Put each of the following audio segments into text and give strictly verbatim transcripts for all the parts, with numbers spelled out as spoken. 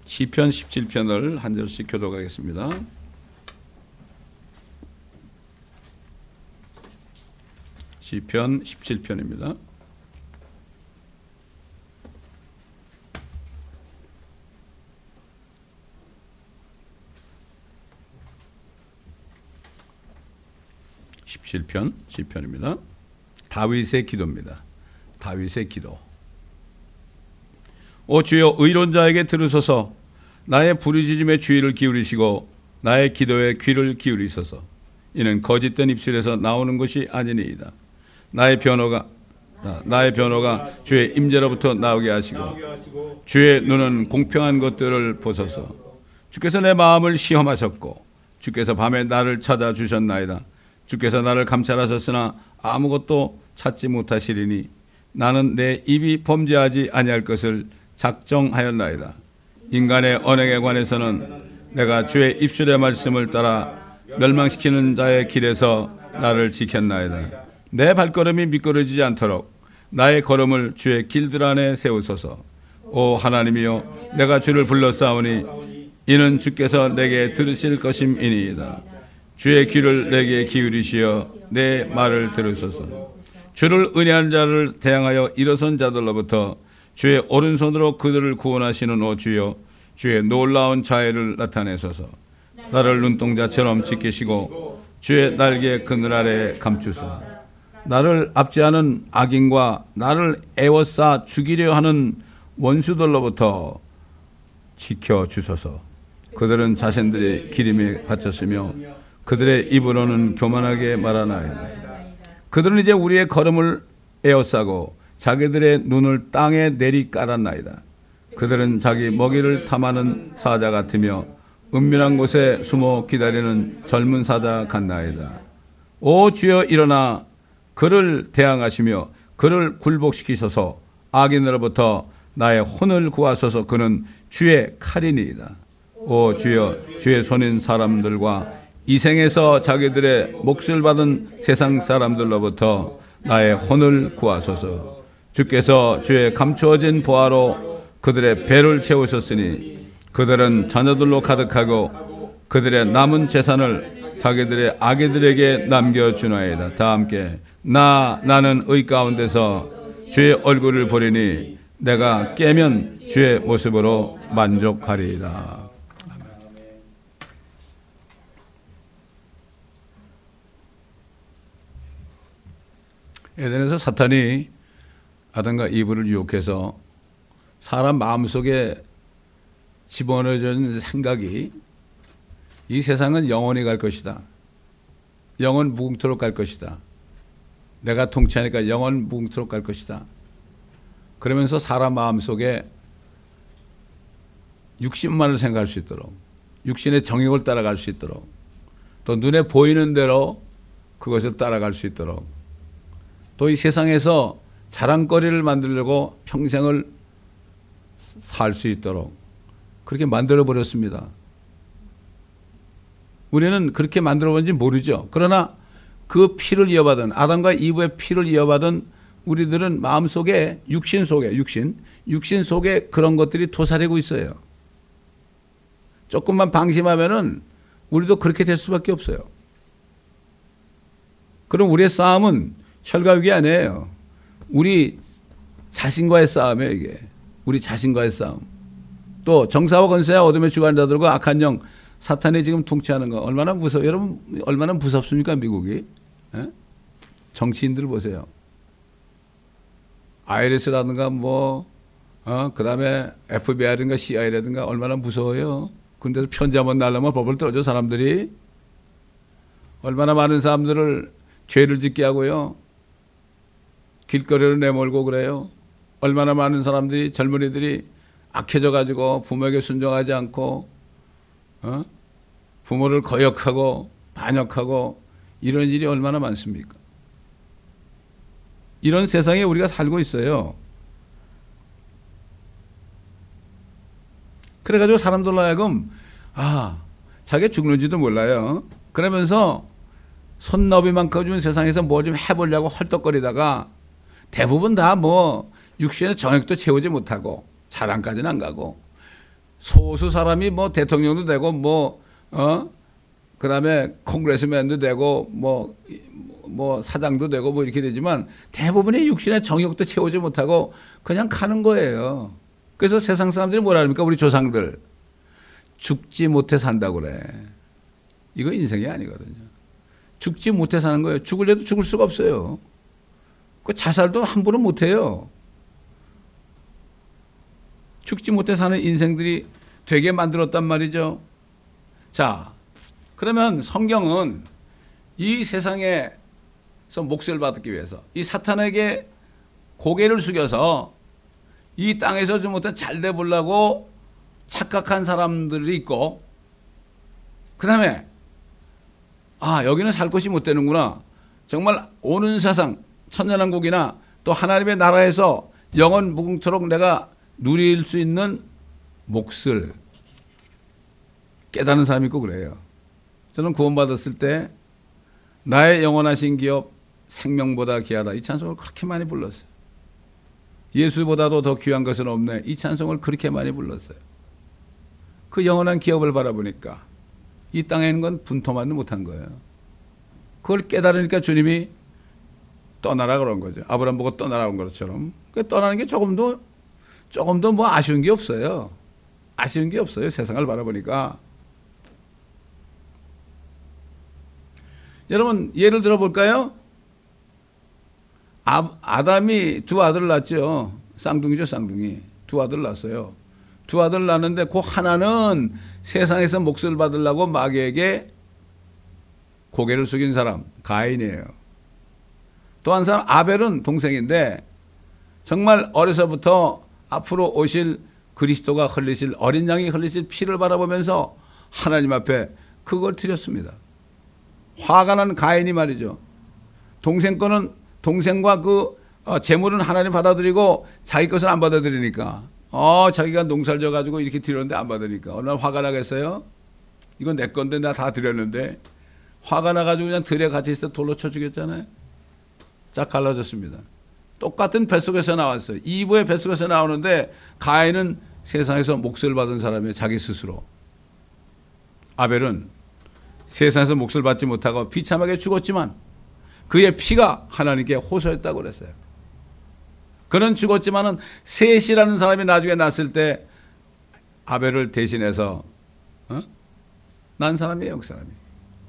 시편 십칠 편을 한 절씩 교독하겠습니다. 시편 십칠 편입니다. 십칠 편 시편입니다. 다윗의 기도입니다. 다윗의 기도. 오 주여, 의로운 자에게 들으소서. 나의 부르짖음에 주의를 기울이시고 나의 기도에 귀를 기울이소서. 이는 거짓된 입술에서 나오는 것이 아니니이다. 나의 변호가 나의 변호가 주의 임재로부터 나오게 하시고 주의 눈은 공평한 것들을 보소서. 주께서 내 마음을 시험하셨고 주께서 밤에 나를 찾아주셨나이다. 주께서 나를 감찰하셨으나 아무것도 찾지 못하시리니 나는 내 입이 범죄하지 아니할 것을 작정하였나이다. 인간의 언행에 관해서는 내가 주의 입술의 말씀을 따라 멸망시키는 자의 길에서 나를 지켰나이다. 내 발걸음이 미끄러지지 않도록 나의 걸음을 주의 길들 안에 세우소서. 오 하나님이여, 내가 주를 불러싸우니 이는 주께서 내게 들으실 것임이니이다. 주의 귀를 내게 기울이시어 내 말을 들으소서. 주를 은혜하는 자를 대항하여 일어선 자들로부터 주의 오른손으로 그들을 구원하시는 오 주여, 주의 놀라운 자애를 나타내소서. 나를 눈동자처럼 지키시고 주의 날개 그늘 아래 감추소서. 나를 압제하는 악인과 나를 애워싸 죽이려 하는 원수들로부터 지켜주소서. 그들은 자신들의 기름에 갇혔으며 그들의 입으로는 교만하게 말하나이다. 그들은 이제 우리의 걸음을 에워싸고 자기들의 눈을 땅에 내리 깔았나이다. 그들은 자기 먹이를 탐하는 사자 같으며 은밀한 곳에 숨어 기다리는 젊은 사자 같나이다. 오 주여, 일어나 그를 대항하시며 그를 굴복시키소서. 악인으로부터 나의 혼을 구하소서. 그는 주의 칼이니이다. 오 주여, 주의 손인 사람들과 이 생에서 자기들의 몫을 받은 세상 사람들로부터 나의 혼을 구하소서. 주께서 주의 감추어진 보화로 그들의 배를 채우셨으니 그들은 자녀들로 가득하고 그들의 남은 재산을 자기들의 아기들에게 남겨주나이다. 다 함께 나 나는 의 가운데서 주의 얼굴을 보리니 내가 깨면 주의 모습으로 만족하리이다. 에덴에서 사탄이 아담과 이브를 유혹해서 사람 마음속에 집어넣어준 생각이 이 세상은 영원히 갈 것이다. 영원 무궁토록 갈 것이다. 내가 통치하니까 영원 무궁토록 갈 것이다. 그러면서 사람 마음속에 육신만을 생각할 수 있도록, 육신의 정욕을 따라갈 수 있도록, 또 눈에 보이는 대로 그것을 따라갈 수 있도록, 또 이 세상에서 자랑거리를 만들려고 평생을 살 수 있도록 그렇게 만들어버렸습니다. 우리는 그렇게 만들어본지 모르죠. 그러나 그 피를 이어받은, 아담과 이브의 피를 이어받은 우리들은 마음속에, 육신 속에, 육신, 육신 속에 그런 것들이 도사리고 있어요. 조금만 방심하면은 우리도 그렇게 될 수밖에 없어요. 그럼 우리의 싸움은 혈과육이 아니에요. 우리 자신과의 싸움이에요, 이게. 우리 자신과의 싸움. 또 정사와 권세와 어둠의 주관 자들과 악한 영, 사탄이 지금 통치하는 거 얼마나 무서워요. 여러분, 얼마나 무섭습니까, 미국이? 에? 정치인들 보세요. 아이에스라든가 뭐, 어, 그 다음에 에프비아이라든가 씨아이에이라든가 얼마나 무서워요. 그런데서 편지 한번 날라면 법을 떨어져, 사람들이. 얼마나 많은 사람들을 죄를 짓게 하고요. 길거리로 내몰고 그래요. 얼마나 많은 사람들이, 젊은이들이 악해져 가지고 부모에게 순종하지 않고, 어? 부모를 거역하고 반역하고 이런 일이 얼마나 많습니까? 이런 세상에 우리가 살고 있어요. 그래가지고 사람들로 하여금 아, 자기가 죽는지도 몰라요. 그러면서 손너비만 커준 세상에서 뭐 좀 해보려고 헐떡거리다가 대부분 다 뭐 육신의 정욕도 채우지 못하고 자랑까지는 안 가고 소수 사람이 뭐 대통령도 되고 뭐 어? 그다음에 콩그레스맨도 되고 뭐 뭐 사장도 되고 뭐 이렇게 되지만 대부분의 육신의 정욕도 채우지 못하고 그냥 가는 거예요. 그래서 세상 사람들이 뭐라 합니까? 우리 조상들 죽지 못해 산다고 그래. 이거 인생이 아니거든요. 죽지 못해 사는 거예요. 죽을래도 죽을 수가 없어요. 그 자살도 함부로 못해요. 죽지 못해 사는 인생들이 되게 만들었단 말이죠. 자, 그러면 성경은 이 세상에서 몫을 받기 위해서 이 사탄에게 고개를 숙여서 이 땅에서 좀 못한 잘 돼보려고 착각한 사람들이 있고, 그 다음에 아 여기는 살 곳이 못 되는구나. 정말 오는 세상 천년왕국이나 또 하나님의 나라에서 영원 무궁토록 내가 누릴 수 있는 몫을 깨닫는 사람이 있고 그래요. 저는 구원받았을 때 나의 영원하신 기업 생명보다 귀하다 이 찬송을 그렇게 많이 불렀어요. 예수보다도 더 귀한 것은 없네 이 찬송을 그렇게 많이 불렀어요. 그 영원한 기업을 바라보니까 이 땅에 있는 건 분토만도 못한 거예요. 그걸 깨달으니까 주님이 떠나라 그런 거죠. 아브라함 보고 떠나라 그런 것처럼. 떠나는 게 조금도 조금도 뭐 아쉬운 게 없어요. 아쉬운 게 없어요. 세상을 바라보니까. 여러분 예를 들어 볼까요? 아, 아담이 두 아들을 낳았죠. 쌍둥이죠, 쌍둥이. 두 아들을 낳았어요. 두 아들을 낳았는데 그 하나는 세상에서 몫을 받으려고 마귀에게 고개를 숙인 사람, 가인이에요. 또 한 사람 아벨은 동생인데 정말 어려서부터 앞으로 오실 그리스도가 흘리실 어린 양이 흘리실 피를 바라보면서 하나님 앞에 그걸 드렸습니다. 화가 난 가인이 말이죠. 동생 거는 동생과 그 재물은 하나님 받아들이고 자기 것은 안 받아들이니까 어 자기가 농사를 져가지고 이렇게 드렸는데 안 받으니까 어느 날 화가 나겠어요? 이건 내 건데 나 다 드렸는데 화가 나가지고 그냥 들에 같이 있어 돌로 쳐 죽였잖아요. 쫙 갈라졌습니다. 똑같은 뱃속에서 나왔어요. 이브의 뱃속에서 나오는데 가인은 세상에서 몫을 받은 사람이에요. 자기 스스로. 아벨은 세상에서 몫을 받지 못하고 비참하게 죽었지만 그의 피가 하나님께 호소했다고 그랬어요. 그는 죽었지만은 셋이라는 사람이 나중에 났을 때 아벨을 대신해서 어? 난 사람이에요. 그 사람이.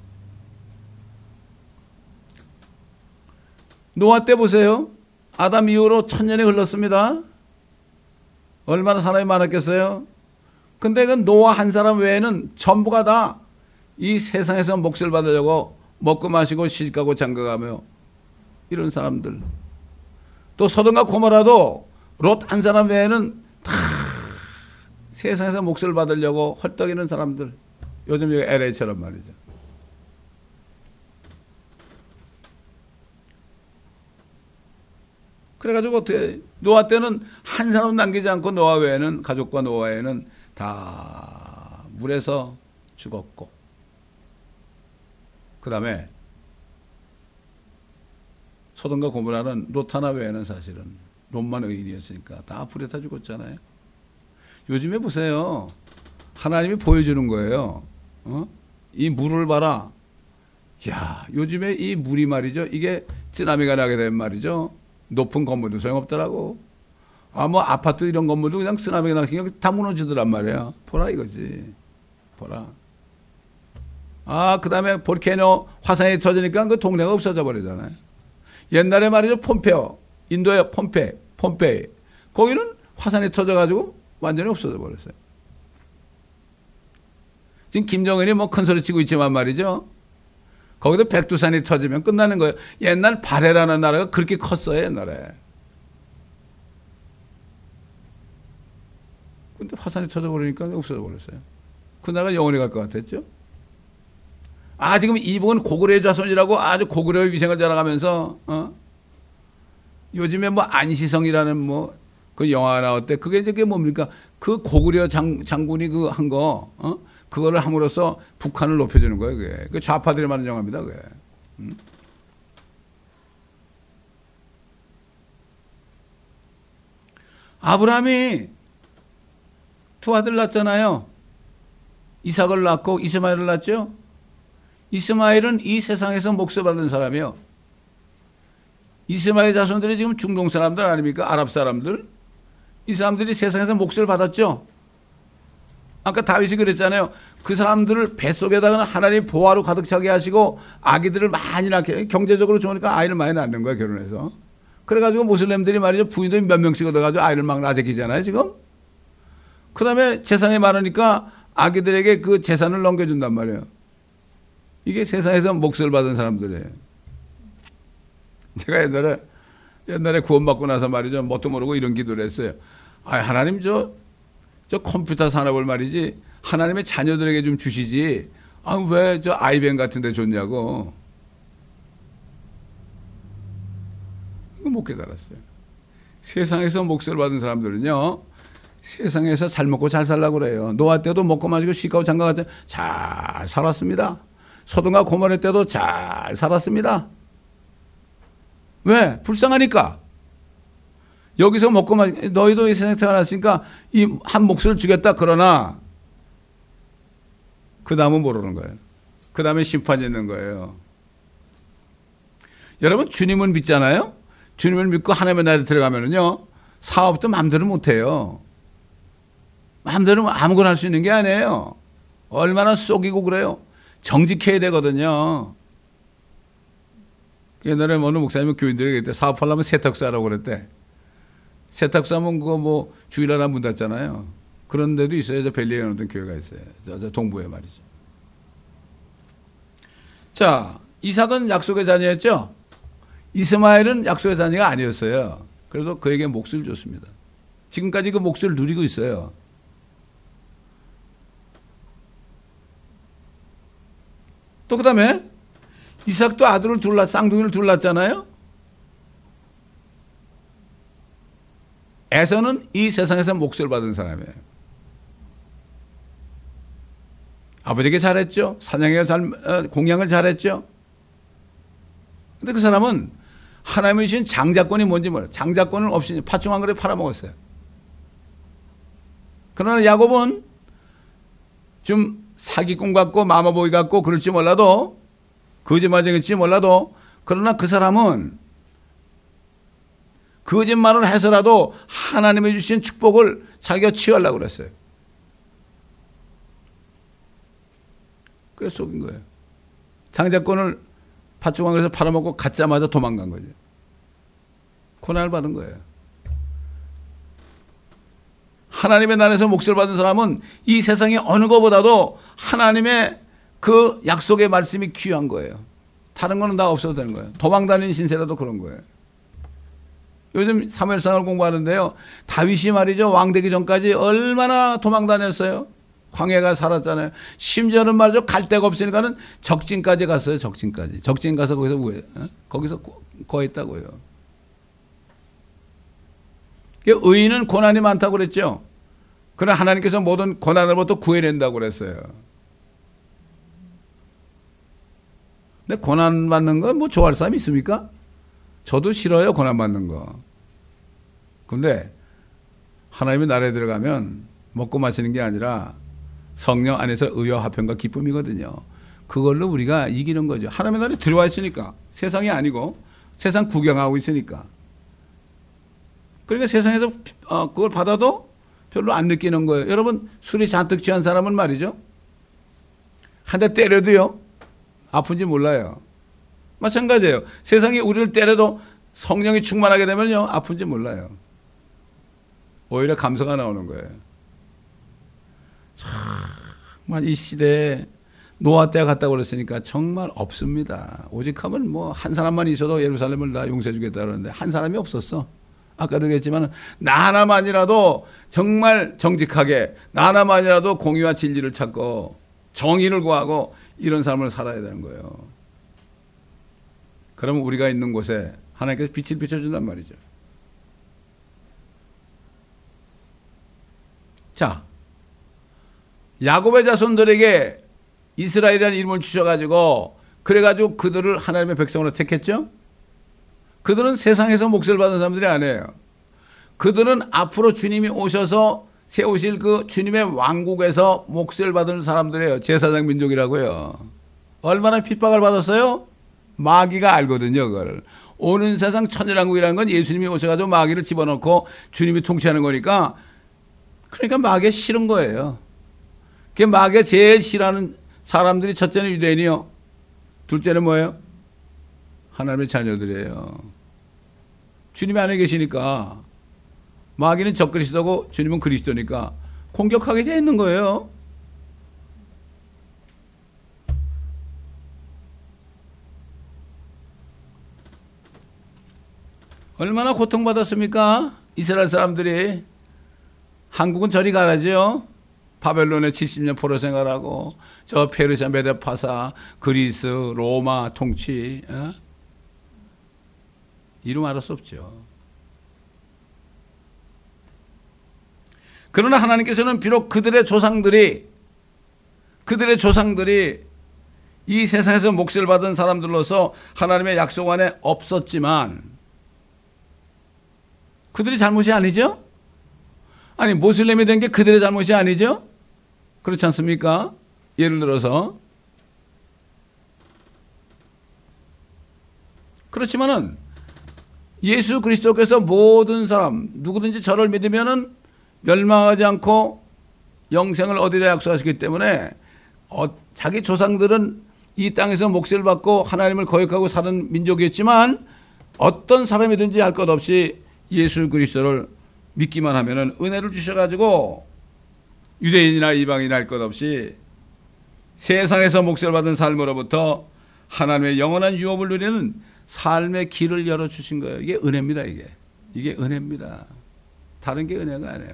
노아 때 보세요. 아담 이후로 천년이 흘렀습니다. 얼마나 사람이 많았겠어요? 근데 그 노아 한 사람 외에는 전부가 다 이 세상에서 몫을 받으려고 먹고 마시고 시집가고 장가가며 이런 사람들. 또 소돔과 고모라도 롯 한 사람 외에는 다 세상에서 몫을 받으려고 헐떡이는 사람들. 요즘 여기 엘에이처럼 말이죠. 그래가지고 어떻게 노아 때는 한 사람 남기지 않고 노아 외에는 가족과 노아 외에는 다 물에서 죽었고 그 다음에 소돔과 고모라는 롯 하나 외에는 사실은 롯만 의인이었으니까 다 불에 타 죽었잖아요. 요즘에 보세요. 하나님이 보여주는 거예요. 어? 이 물을 봐라. 야, 요즘에 이 물이 말이죠. 이게 쓰나미가 나게 되면 말이죠. 높은 건물도 소용없더라고. 아, 뭐 아파트 이런 건물도 그냥 쓰나미가 나게 다 무너지더란 말이야. 보라 이거지. 보라. 아, 그 다음에 볼케이노 화산이 터지니까 그 동네가 없어져 버리잖아요. 옛날에 말이죠. 폼페오. 인도의 폼페이. 폼페이. 거기는 화산이 터져가지고 완전히 없어져 버렸어요. 지금 김정은이 뭐 큰 소리 치고 있지만 말이죠. 거기도 백두산이 터지면 끝나는 거예요. 옛날 발해라는 나라가 그렇게 컸어요. 옛날에. 근데 화산이 터져버리니까 없어져 버렸어요. 그 나라가 영원히 갈 것 같았죠. 아, 지금 이북은 고구려의 자손이라고 아주 고구려의 위생을 자랑하면서, 어? 요즘에 뭐 안시성이라는 뭐, 그 영화가 나왔대. 그게 이제 그게 뭡니까? 그 고구려 장, 장군이 그 한 거, 어? 그거를 함으로써 북한을 높여주는 거예요, 그게. 그 좌파들이 만든 영화입니다, 그게. 음? 아브라함이 두 아들 낳았잖아요. 이삭을 낳고 이스마엘을 낳았죠. 이스마엘은 이 세상에서 몫을 받은 사람이에요. 이스마엘 자손들이 지금 중동 사람들 아닙니까? 아랍 사람들. 이 사람들이 세상에서 몫을 받았죠. 아까 다윗이 그랬잖아요. 그 사람들을 뱃속에다가 하나님 보화로 가득 차게 하시고 아기들을 많이 낳게, 경제적으로 좋으니까 아이를 많이 낳는 거야, 결혼해서. 그래가지고 모슬렘들이 말이죠. 부인도 몇 명씩 얻어가지고 아이를 막 낳아키잖아요, 지금. 그 다음에 재산이 많으니까 아기들에게 그 재산을 넘겨준단 말이에요. 이게 세상에서 몫을 받은 사람들이에요. 제가 옛날에, 옛날에 구원받고 나서 말이죠. 뭣도 모르고 이런 기도를 했어요. 아, 하나님 저, 저 컴퓨터 산업을 말이지, 하나님의 자녀들에게 좀 주시지, 아, 왜 저 아이뱅 같은 데 줬냐고. 이거 못 깨달았어요. 세상에서 몫을 받은 사람들은요, 세상에서 잘 먹고 잘 살라고 그래요. 노아 때도 먹고 마시고 시가고 장가갈 때 잘 살았습니다. 소돔과 고모라 때도 잘 살았습니다. 왜? 불쌍하니까. 여기서 먹고 마시, 너희도 이 세상에 태어났으니까 이 한 몫을 주겠다. 그러나 그 다음은 모르는 거예요. 그 다음에 심판이 있는 거예요. 여러분, 주님은 믿잖아요. 주님을 믿고 하나님의 나라에 들어가면은요, 사업도 마음대로 못해요. 마음대로 아무거나 할 수 있는 게 아니에요. 얼마나 속이고 그래요. 정직해야 되거든요. 옛날에 어느 목사님은 교인들에게 그때 사업하려면 세탁소 하라고 그랬대. 세탁소 하면 그거 뭐 주일하나 문 닫잖아요. 그런 데도 있어요. 저 벨리에 어떤 교회가 있어요. 저, 저 동부에 말이죠. 자, 이삭은 약속의 자녀였죠. 이스마엘은 약속의 자녀가 아니었어요. 그래서 그에게 몫을 줬습니다. 지금까지 그 몫을 누리고 있어요. 또 그 다음에 이삭도 아들을 둘 낳, 쌍둥이를 둘 낳았잖아요. 에서는 이 세상에서 몫을 받은 사람이에요. 아버지에게 잘했죠. 사냥에 잘, 공양을 잘했죠. 근데 그 사람은 하나님이 주신 장자권이 뭔지 몰라요. 장자권을 없이 팥죽 한 그릇 팔아먹었어요. 그러나 야곱은 좀 사기꾼 같고 마마보이 같고 그럴지 몰라도 거짓말쟁이일지 몰라도 그러나 그 사람은 거짓말을 해서라도 하나님이 주신 축복을 자기가 취하려고 그랬어요. 그래서 속인 거예요. 장자권을 팥죽왕에서 팔아먹고 갖자마자 도망간 거죠. 고난을 받은 거예요. 하나님의 나라에서 몫을 받은 사람은 이 세상의 어느 것보다도 하나님의 그 약속의 말씀이 귀한 거예요. 다른 거는 다 없어도 되는 거예요. 도망다니는 신세라도 그런 거예요. 요즘 사무엘상을 공부하는데요. 다윗이 말이죠. 왕 되기 전까지 얼마나 도망다녔어요. 광야가 살았잖아요. 심지어는 말이죠. 갈 데가 없으니까는 적진까지 갔어요. 적진까지. 적진 가서 거기서 왜? 어? 거기서 거했다고요. 의인은 고난이 많다고 그랬죠. 그러나 하나님께서 모든 고난으로부터 구해낸다고 그랬어요. 근데 고난 받는 건 뭐 좋아할 사람이 있습니까? 저도 싫어요. 고난 받는 거. 근데 하나님의 나라에 들어가면 먹고 마시는 게 아니라 성령 안에서 의와 화평과 기쁨이거든요. 그걸로 우리가 이기는 거죠. 하나님의 나라에 들어와 있으니까. 세상이 아니고 세상 구경하고 있으니까. 그러니까 세상에서 그걸 받아도 별로 안 느끼는 거예요. 여러분, 술이 잔뜩 취한 사람은 말이죠. 한 대 때려도요. 아픈지 몰라요. 마찬가지예요. 세상이 우리를 때려도 성령이 충만하게 되면요. 아픈지 몰라요. 오히려 감사가 나오는 거예요. 정말 이 시대에 노아 때가 갔다고 그랬으니까 정말 없습니다. 오직 하면 뭐 한 사람만 있어도 예루살렘을 다 용서해 주겠다 그러는데 한 사람이 없었어. 아까도 얘기했지만 나 하나만이라도 정말 정직하게 나 하나만이라도 공의와 진리를 찾고 정의를 구하고 이런 삶을 살아야 되는 거예요. 그러면 우리가 있는 곳에 하나님께서 빛을 비춰준단 말이죠. 자, 야곱의 자손들에게 이스라엘이라는 이름을 주셔가지고 그래가지고 그들을 하나님의 백성으로 택했죠. 그들은 세상에서 몫을 받은 사람들이 아니에요. 그들은 앞으로 주님이 오셔서 세우실 그 주님의 왕국에서 몫을 받은 사람들이에요. 제사장 민족이라고요. 얼마나 핍박을 받았어요? 마귀가 알거든요, 그걸. 오는 세상 천일왕국이라는 건 예수님이 오셔가지고 마귀를 집어넣고 주님이 통치하는 거니까, 그러니까 마귀가 싫은 거예요. 그 마귀가 제일 싫어하는 사람들이 첫째는 유대인이요. 둘째는 뭐예요? 하나님의 자녀들이에요. 주님 안에 계시니까, 마귀는 적그리스도고 주님은 그리스도니까 공격하게 돼 있는 거예요. 얼마나 고통받았습니까? 이스라엘 사람들이. 한국은 저리 가라죠. 바벨론에 칠십 년 포로 생활하고 저 페르시아 메데파사 그리스 로마 통치, 어? 이루 말할 수 없죠. 그러나 하나님께서는 비록 그들의 조상들이 그들의 조상들이 이 세상에서 몫을 받은 사람들로서 하나님의 약속 안에 없었지만, 그들이 잘못이 아니죠? 아니, 모슬렘이 된 게 그들의 잘못이 아니죠? 그렇지 않습니까? 예를 들어서. 그렇지만은 예수 그리스도께서 모든 사람 누구든지 저를 믿으면은 멸망하지 않고 영생을 얻으려 약속하셨기 때문에, 어, 자기 조상들은 이 땅에서 몫을 받고 하나님을 거역하고 사는 민족이었지만, 어떤 사람이든지 할 것 없이 예수 그리스도를 믿기만 하면은 은혜를 주셔가지고 유대인이나 이방인이나 할 것 없이 세상에서 몫을 받은 삶으로부터 하나님의 영원한 유업을 누리는 삶의 길을 열어주신 거예요. 이게 은혜입니다. 이게 이게 은혜입니다. 다른 게 은혜가 아니에요.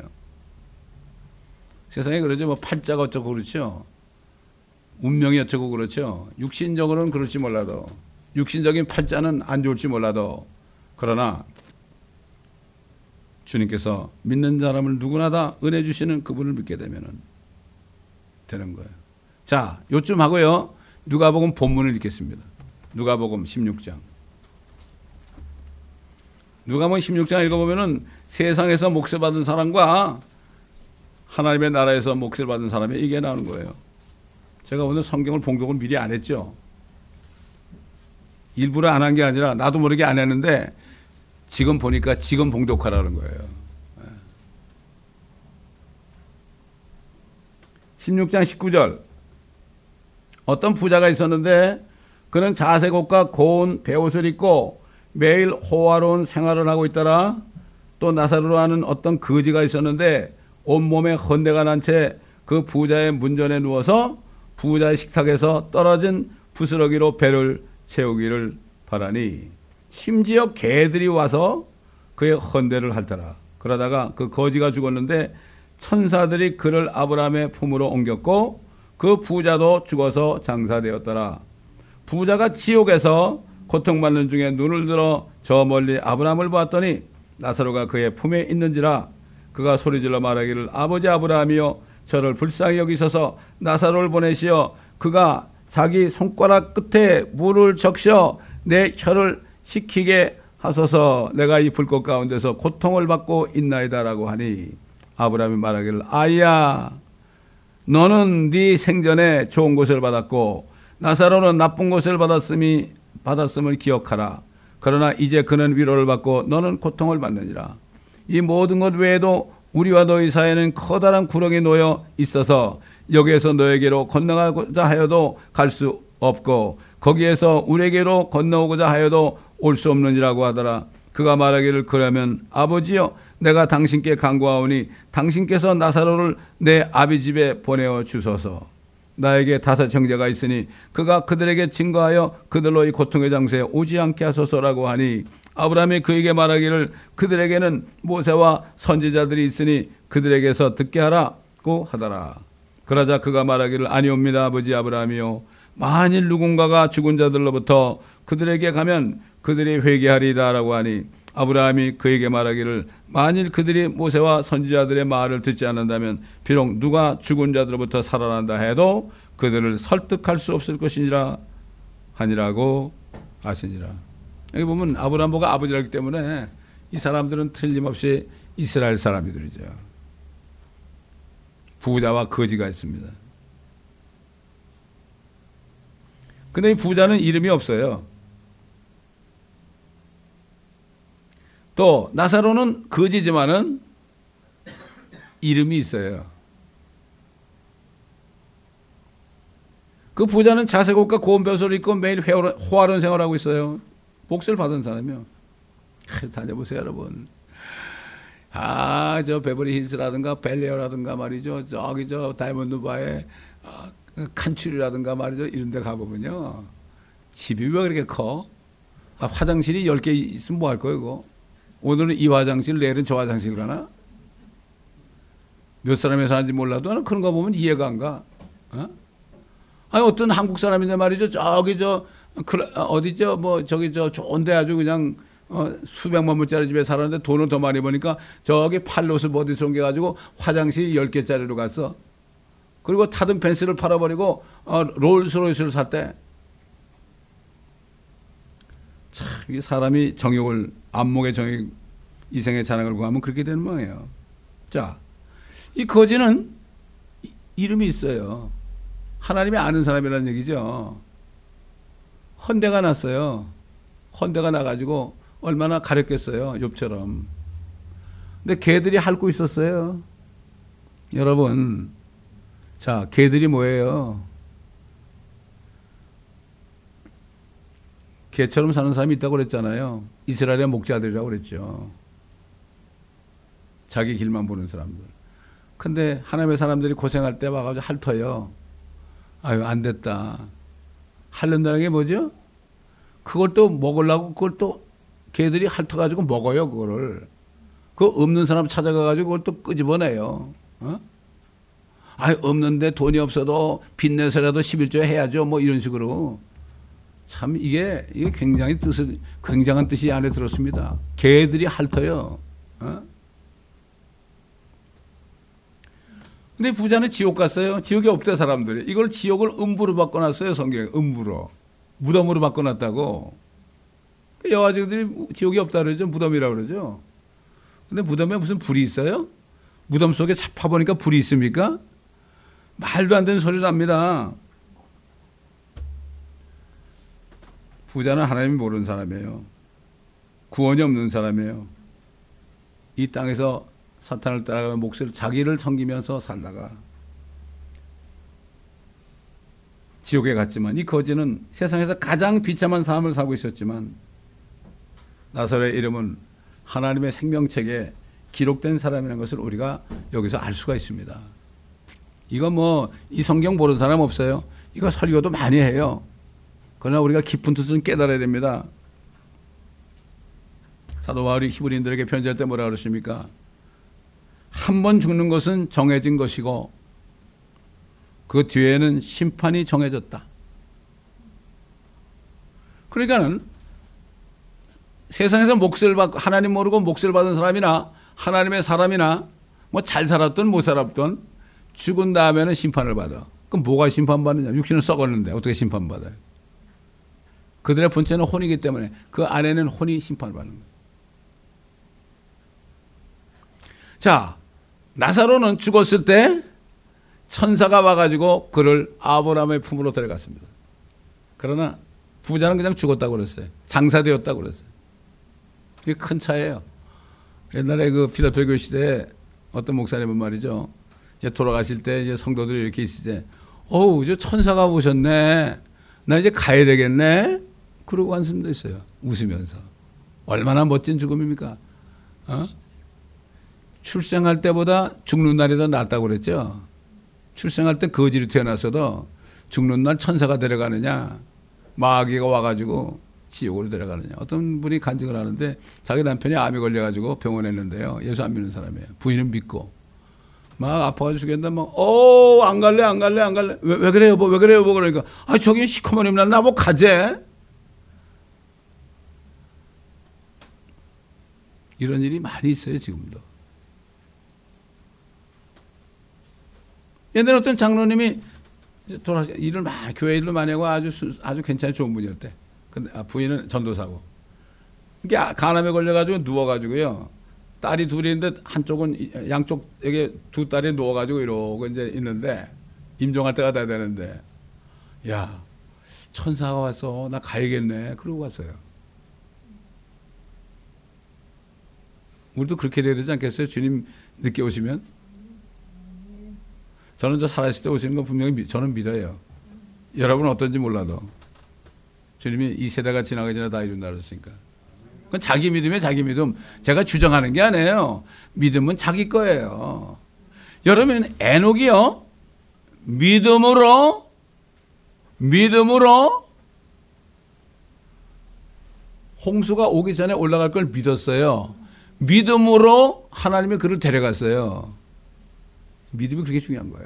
세상에 그러죠. 뭐 팔자가 어쩌고 그렇죠. 운명이 어쩌고 그렇죠. 육신적으로는 그럴지 몰라도, 육신적인 팔자는 안 좋을지 몰라도, 그러나 주님께서 믿는 사람을 누구나 다 은혜 주시는 그분을 믿게 되면 되는 거예요. 자, 요쯤 하고요. 누가복음 본문을 읽겠습니다. 누가복음 십육 장. 누가복음 십육 장 읽어보면은 세상에서 몫을 받은 사람과 하나님의 나라에서 몫을 받은 사람이 이게 나오는 거예요. 제가 오늘 성경을 봉독을 미리 안 했죠. 일부러 안 한 게 아니라 나도 모르게 안 했는데 지금 보니까 지금 봉독하라는 거예요. 십육 장 십구 절. 어떤 부자가 있었는데 그는 자색 옷과 고운 베옷을 입고 매일 호화로운 생활을 하고 있더라. 또 나사로라는 어떤 거지가 있었는데 온몸에 헌내가 난 채 그 부자의 문전에 누워서 부자의 식탁에서 떨어진 부스러기로 배를 채우기를 바라니 심지어 개들이 와서 그의 헌대를 핥더라. 그러다가 그 거지가 죽었는데 천사들이 그를 아브라함의 품으로 옮겼고 그 부자도 죽어서 장사되었더라. 부자가 지옥에서 고통받는 중에 눈을 들어 저 멀리 아브라함을 보았더니 나사로가 그의 품에 있는지라. 그가 소리질러 말하기를 아버지 아브라함이여 저를 불쌍히 여기소서 나사로를 보내시어 그가 자기 손가락 끝에 물을 적셔 내 혀를 식히게 하소서. 내가 이 불꽃 가운데서 고통을 받고 있나이다라고 하니 아브라함이 말하기를 아이야 너는 네 생전에 좋은 것을 받았고 나사로는 나쁜 것을 받았음이 받았음을 기억하라. 그러나 이제 그는 위로를 받고 너는 고통을 받느니라. 이 모든 것 외에도 우리와 너희 사이에는 커다란 구렁이 놓여 있어서 여기에서 너에게로 건너가고자 하여도 갈 수 없고 거기에서 우리에게로 건너오고자 하여도 올 수 없느니라고 하더라. 그가 말하기를 그러면 아버지여 내가 당신께 간구하오니 당신께서 나사로를 내 아비 집에 보내어 주소서. 나에게 다섯 형제가 있으니 그가 그들에게 증거하여 그들로 이 고통의 장소에 오지 않게 하소서라고 하니 아브라함이 그에게 말하기를 그들에게는 모세와 선지자들이 있으니 그들에게서 듣게 하라고 하더라. 그러자 그가 말하기를 아니옵니다 아버지 아브라함이요 만일 누군가가 죽은 자들로부터 그들에게 가면 그들이 회개하리다라고 하니 아브라함이 그에게 말하기를 만일 그들이 모세와 선지자들의 말을 듣지 않는다면 비록 누가 죽은 자들로부터 살아난다 해도 그들을 설득할 수 없을 것이니라 하니라고 하시니라. 여기 보면 아브라함 보고 아버지라기 때문에 이 사람들은 틀림없이 이스라엘 사람들이죠. 부자와 거지가 있습니다. 근데 이 부자는 이름이 없어요. 또 나사로는 거지지만은 이름이 있어요. 그 부자는 자색 옷과 고운 벼슬을 입고 매일 호화로운 생활하고 있어요. 복수를 받은 사람이요. 다녀보세요, 여러분. 아, 저 베버리 힐스라든가 벨레어라든가 말이죠. 저기 저 다이몬드 바에 아, 칸츄리라든가 말이죠. 이런 데 가보면요. 집이 왜 그렇게 커? 아, 화장실이 열 개 있으면 뭐 할 거예요, 이거? 오늘은 이 화장실, 내일은 저 화장실 가나? 몇 사람이 사는지 몰라도 나는 그런 거 보면 이해가 안 가. 어? 아니, 어떤 한국 사람인데 말이죠. 저기 저, 어디죠? 뭐, 저기 저 좋은데 아주 그냥 어, 수백만 불짜리 집에 살았는데 돈을 더 많이 버니까 저기 팔로스 어디서 옮겨가지고 화장실 열 개짜리로 갔어. 그리고 타던 벤츠를 팔아버리고 어, 롤스로이스를 샀대. 참, 이 사람이 정욕을, 안목의 정욕, 이생의 자랑을 구하면 그렇게 되는 모양이에요. 자, 이 거지는 이름이 있어요. 하나님이 아는 사람이라는 얘기죠. 헌대가 났어요. 헌대가 나가지고 얼마나 가렸겠어요. 욥처럼. 근데 개들이 핥고 있었어요. 여러분, 자, 개들이 뭐예요? 개처럼 사는 사람이 있다고 그랬잖아요. 이스라엘의 목자들이라고 그랬죠. 자기 길만 보는 사람들. 근데 하나님의 사람들이 고생할 때 와가지고 핥어요. 아유, 안 됐다. 핥는다는 게 뭐죠? 그걸 또 먹으려고 그걸 또 개들이 핥아가지고 먹어요, 그거를. 그 없는 사람 찾아가가지고 그걸 또 끄집어내요. 어? 아유, 없는데 돈이 없어도 빚내서라도 십일조 해야죠. 뭐 이런 식으로. 참, 이게, 이게 굉장히 뜻을, 굉장한 뜻이 안에 들었습니다. 개들이 핥아요. 어? 근데 부자는 지옥 갔어요. 지옥에 없대, 사람들이. 이걸 지옥을 음부로 바꿔놨어요, 성경에. 음부로. 무덤으로 바꿔놨다고. 여아지들이 지옥이 없다 그러죠. 무덤이라고 그러죠. 근데 무덤에 무슨 불이 있어요? 무덤 속에 파보니까 불이 있습니까? 말도 안 되는 소리를 합니다. 부자는 하나님이 모르는 사람이에요. 구원이 없는 사람이에요. 이 땅에서 사탄을 따라가며 목소리를 자기를 섬기면서 살다가 지옥에 갔지만, 이 거지는 세상에서 가장 비참한 삶을 살고 있었지만 나사로의 이름은 하나님의 생명책에 기록된 사람이라는 것을 우리가 여기서 알 수가 있습니다. 이거 뭐 이 성경 모르는 사람 없어요. 이거 설교도 많이 해요. 그러나 우리가 깊은 뜻은 깨달아야 됩니다. 사도 바울이 히브리인들에게 편지할 때 뭐라 그러십니까? 한 번 죽는 것은 정해진 것이고 그 뒤에는 심판이 정해졌다. 그러니까는 세상에서 몫을 받고 하나님 모르고 몫을 받은 사람이나 하나님의 사람이나 뭐 잘 살았든 못 살았든 죽은 다음에는 심판을 받아. 그럼 뭐가 심판받느냐? 육신은 썩었는데 어떻게 심판받아요? 그들의 본체는 혼이기 때문에 그 안에는 혼이 심판을 받는 거예요. 자, 나사로는 죽었을 때 천사가 와가지고 그를 아브라함의 품으로 데려갔습니다. 그러나 부자는 그냥 죽었다고 그랬어요. 장사되었다고 그랬어요. 이게 큰 차이예요. 옛날에 그 필라델피아 시대에 어떤 목사님은 말이죠. 이제 돌아가실 때 이제 성도들이 이렇게 있을 때, 어우, 저 천사가 오셨네. 나 이제 가야 되겠네. 그러고 한숨도 있어요. 웃으면서. 얼마나 멋진 죽음입니까? 어? 출생할 때보다 죽는 날이 더 낫다고 그랬죠. 출생할 때 거지로 태어났어도 죽는 날 천사가 데려가느냐, 마귀가 와가지고 지옥으로 데려가느냐. 어떤 분이 간증을 하는데 자기 남편이 암이 걸려가지고 병원에 있는데요. 예수 안 믿는 사람이에요. 부인은 믿고. 막 아파가지고 죽겠는데 막, 어, 안 갈래, 안 갈래, 안 갈래. 왜, 왜 그래요, 뭐, 왜 그래요, 뭐, 그러니까. 아, 저기 시커먼 님 나 뭐 가재? 이런 일이 많이 있어요, 지금도. 옛날에 어떤 장로님이 돌아가시, 일을 많이, 교회 일을 많이 하고 아주, 아주 괜찮은 좋은 분이었대. 근데, 아, 부인은 전도사고. 이게 간암에 걸려가지고 누워가지고요. 딸이 둘이 있는데 한쪽은 양쪽에게 두 딸이 누워가지고 이러고 이제 있는데 임종할 때가 돼야 되는데 야 천사가 와서 나 가야겠네 그러고 갔어요. 우리도 그렇게 돼야 되지 않겠어요? 주님 늦게 오시면? 저는 저 살아있을 때 오시는 건 분명히 미, 저는 믿어요. 여러분은 어떤지 몰라도 주님이 이 세대가 지나가기 전에 다 이룬다 그랬으니까. 그건 자기 믿음이에요. 자기 믿음. 제가 주장하는 게 아니에요. 믿음은 자기 거예요. 여러분 에녹이요 믿음으로 믿음으로 홍수가 오기 전에 올라갈 걸 믿었어요. 믿음으로 하나님이 그를 데려갔어요. 믿음이 그렇게 중요한 거예요.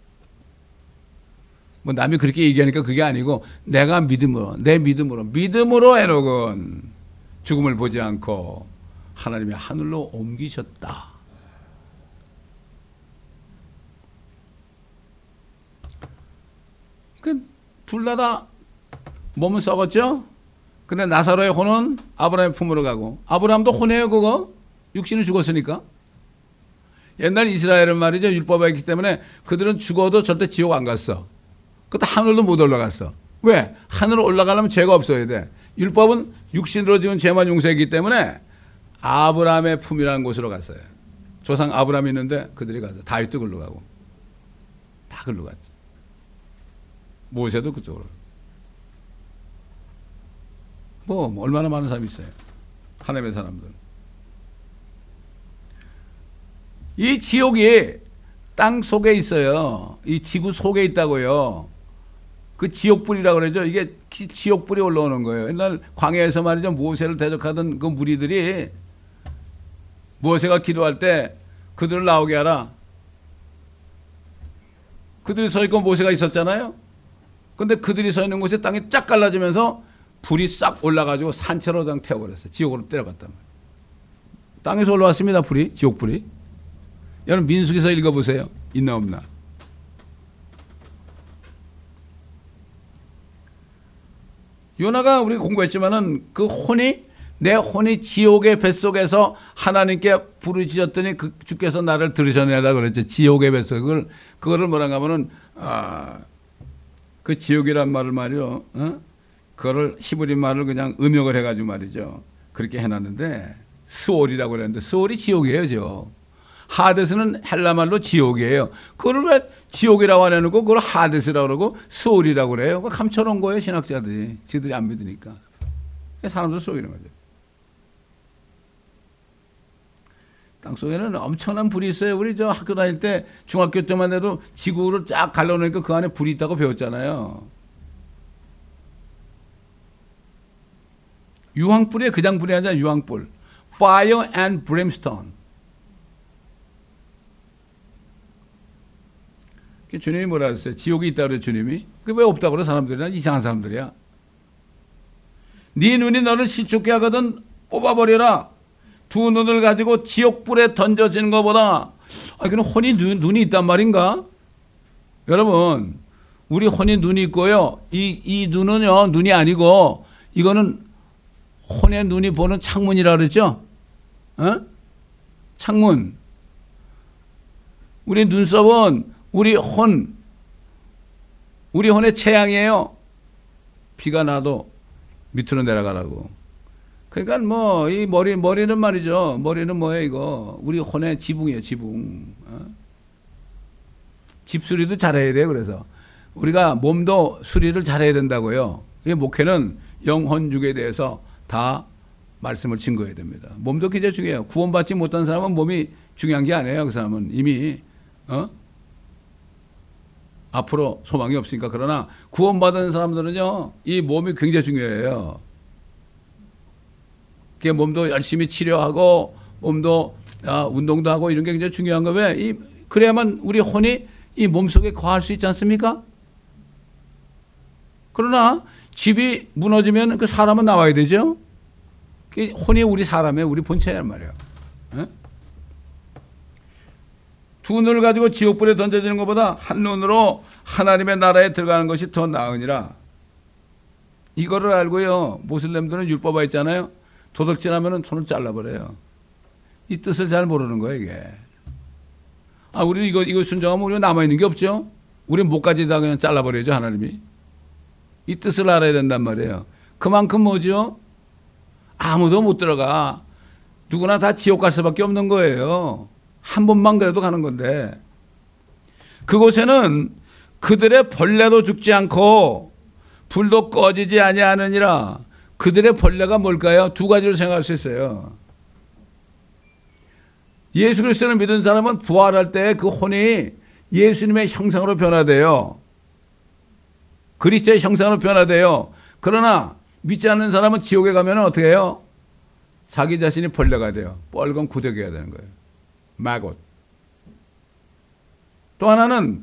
뭐 남이 그렇게 얘기하니까 그게 아니고 내가 믿음으로 내 믿음으로 믿음으로 에녹은 죽음을 보지 않고 하나님이 하늘로 옮기셨다. 그 둘 다 다 몸은 썩었죠. 근데 나사로의 혼은 아브라함의 품으로 가고 아브라함도 혼이에요. 그거 육신은 죽었으니까. 옛날 이스라엘은 말이죠. 율법이 있기 때문에 그들은 죽어도 절대 지옥 안 갔어. 그것도 하늘도 못 올라갔어. 왜? 하늘로 올라가려면 죄가 없어야 돼. 율법은 육신으로 지은 죄만 용서했기 때문에 아브라함의 품이라는 곳으로 갔어요. 조상 아브라함이 있는데 그들이 가서 다윗도 글로 가고 다 글로 갔죠. 모세도 그쪽으로. 뭐 얼마나 많은 사람이 있어요. 하나님의 사람들. 이 지옥이 땅 속에 있어요. 이 지구 속에 있다고요. 그 지옥불이라고 그러죠. 이게 지옥불이 올라오는 거예요. 옛날 광야에서 말이죠. 모세를 대적하던 그 무리들이 모세가 기도할 때 그들을 나오게 하라. 그들이 서 있고 모세가 있었잖아요. 근데 그들이 서 있는 곳에 땅이 쫙 갈라지면서 불이 싹 올라가지고 산채로 그냥 태워버렸어요. 지옥으로 때려갔단 말이에요. 땅에서 올라왔습니다. 불이. 지옥불이. 여러분 민수기서 읽어보세요. 있나 없나. 요나가 우리 공부했지만은 그 혼이 내 혼이 지옥의 뱃속에서 하나님께 부르짖었더니 그 주께서 나를 들으셔내라 그랬죠. 지옥의 뱃속. 그걸 그거를 뭐라 하면은 아, 그 지옥이란 말을 말이요. 어? 그거를 히브리 말을 그냥 음역을 해가지고 말이죠. 그렇게 해놨는데 스올이라고 그랬는데 스올이 지옥이에요. 저. 하데스는 헬라 말로 지옥이에요. 그걸 왜 지옥이라고 안 해놓고 그걸 하데스라고 그러고 스올이라고 그래요. 그걸 감춰놓은 거예요. 신학자들이. 지들이 안 믿으니까. 사람들 속이는 거죠. 땅속에는 엄청난 불이 있어요. 우리 저 학교 다닐 때 중학교 때만 해도 지구를 쫙 갈라놓으니까 그 안에 불이 있다고 배웠잖아요. 유황불이에요. 그냥 불이 아니라 유황불. Fire and brimstone. 주님이 뭐라 그랬어요? 지옥이 있다고 그래요, 주님이. 그게 왜 없다고 그래, 사람들이나 이상한 사람들이야. 네 눈이 너를 시축게 하거든 뽑아버려라. 두 눈을 가지고 지옥불에 던져지는 것보다, 아, 그럼 혼이 눈, 눈이 있단 말인가? 여러분, 우리 혼이 눈이 있고요. 이, 이 눈은요, 눈이 아니고, 이거는 혼의 눈이 보는 창문이라 그랬죠? 어? 창문. 우리 눈썹은 우리 혼, 우리 혼의 체향이에요. 비가 나도 밑으로 내려가라고. 그러니까 뭐, 이 머리, 머리는 말이죠. 머리는 뭐예요, 이거? 우리 혼의 지붕이에요, 지붕. 어? 집수리도 잘해야 돼요, 그래서. 우리가 몸도 수리를 잘해야 된다고요. 이 목회는 영혼육에 대해서 다 말씀을 증거해야 됩니다. 몸도 굉장히 중요해요. 구원받지 못한 사람은 몸이 중요한 게 아니에요. 그 사람은 이미, 어? 앞으로 소망이 없으니까. 그러나 구원받은 사람들은요, 이 몸이 굉장히 중요해요. 그 몸도 열심히 치료하고, 몸도, 아, 운동도 하고 이런 게 굉장히 중요한 거 왜? 이, 그래야만 우리 혼이 이 몸 속에 거할 수 있지 않습니까? 그러나 집이 무너지면 그 사람은 나와야 되죠? 그 혼이 우리 사람의 우리 본체란 말이에요. 에? 두 눈을 가지고 지옥불에 던져지는 것보다 한 눈으로 하나님의 나라에 들어가는 것이 더 나으니라. 이거를 알고요. 모슬렘들은 율법화 있잖아요. 도둑질하면 손을 잘라버려요. 이 뜻을 잘 모르는 거예요, 이게. 아, 우리 이거, 이거 순종하면 우리가 남아있는 게 없죠? 우리 목까지 다 그냥 잘라버려야죠, 하나님이. 이 뜻을 알아야 된단 말이에요. 그만큼 뭐죠? 아무도 못 들어가. 누구나 다 지옥 갈 수밖에 없는 거예요. 한 번만 그래도 가는 건데. 그곳에는 그들의 벌레도 죽지 않고 불도 꺼지지 아니하느니라. 그들의 벌레가 뭘까요? 두 가지로 생각할 수 있어요. 예수 그리스도를 믿은 사람은 부활할 때 그 혼이 예수님의 형상으로 변화돼요. 그리스도의 형상으로 변화돼요. 그러나 믿지 않는 사람은 지옥에 가면 어떻게 해요? 자기 자신이 벌레가 돼요. 뻘건 구더기가 되는 거예요. 마got. 또 하나는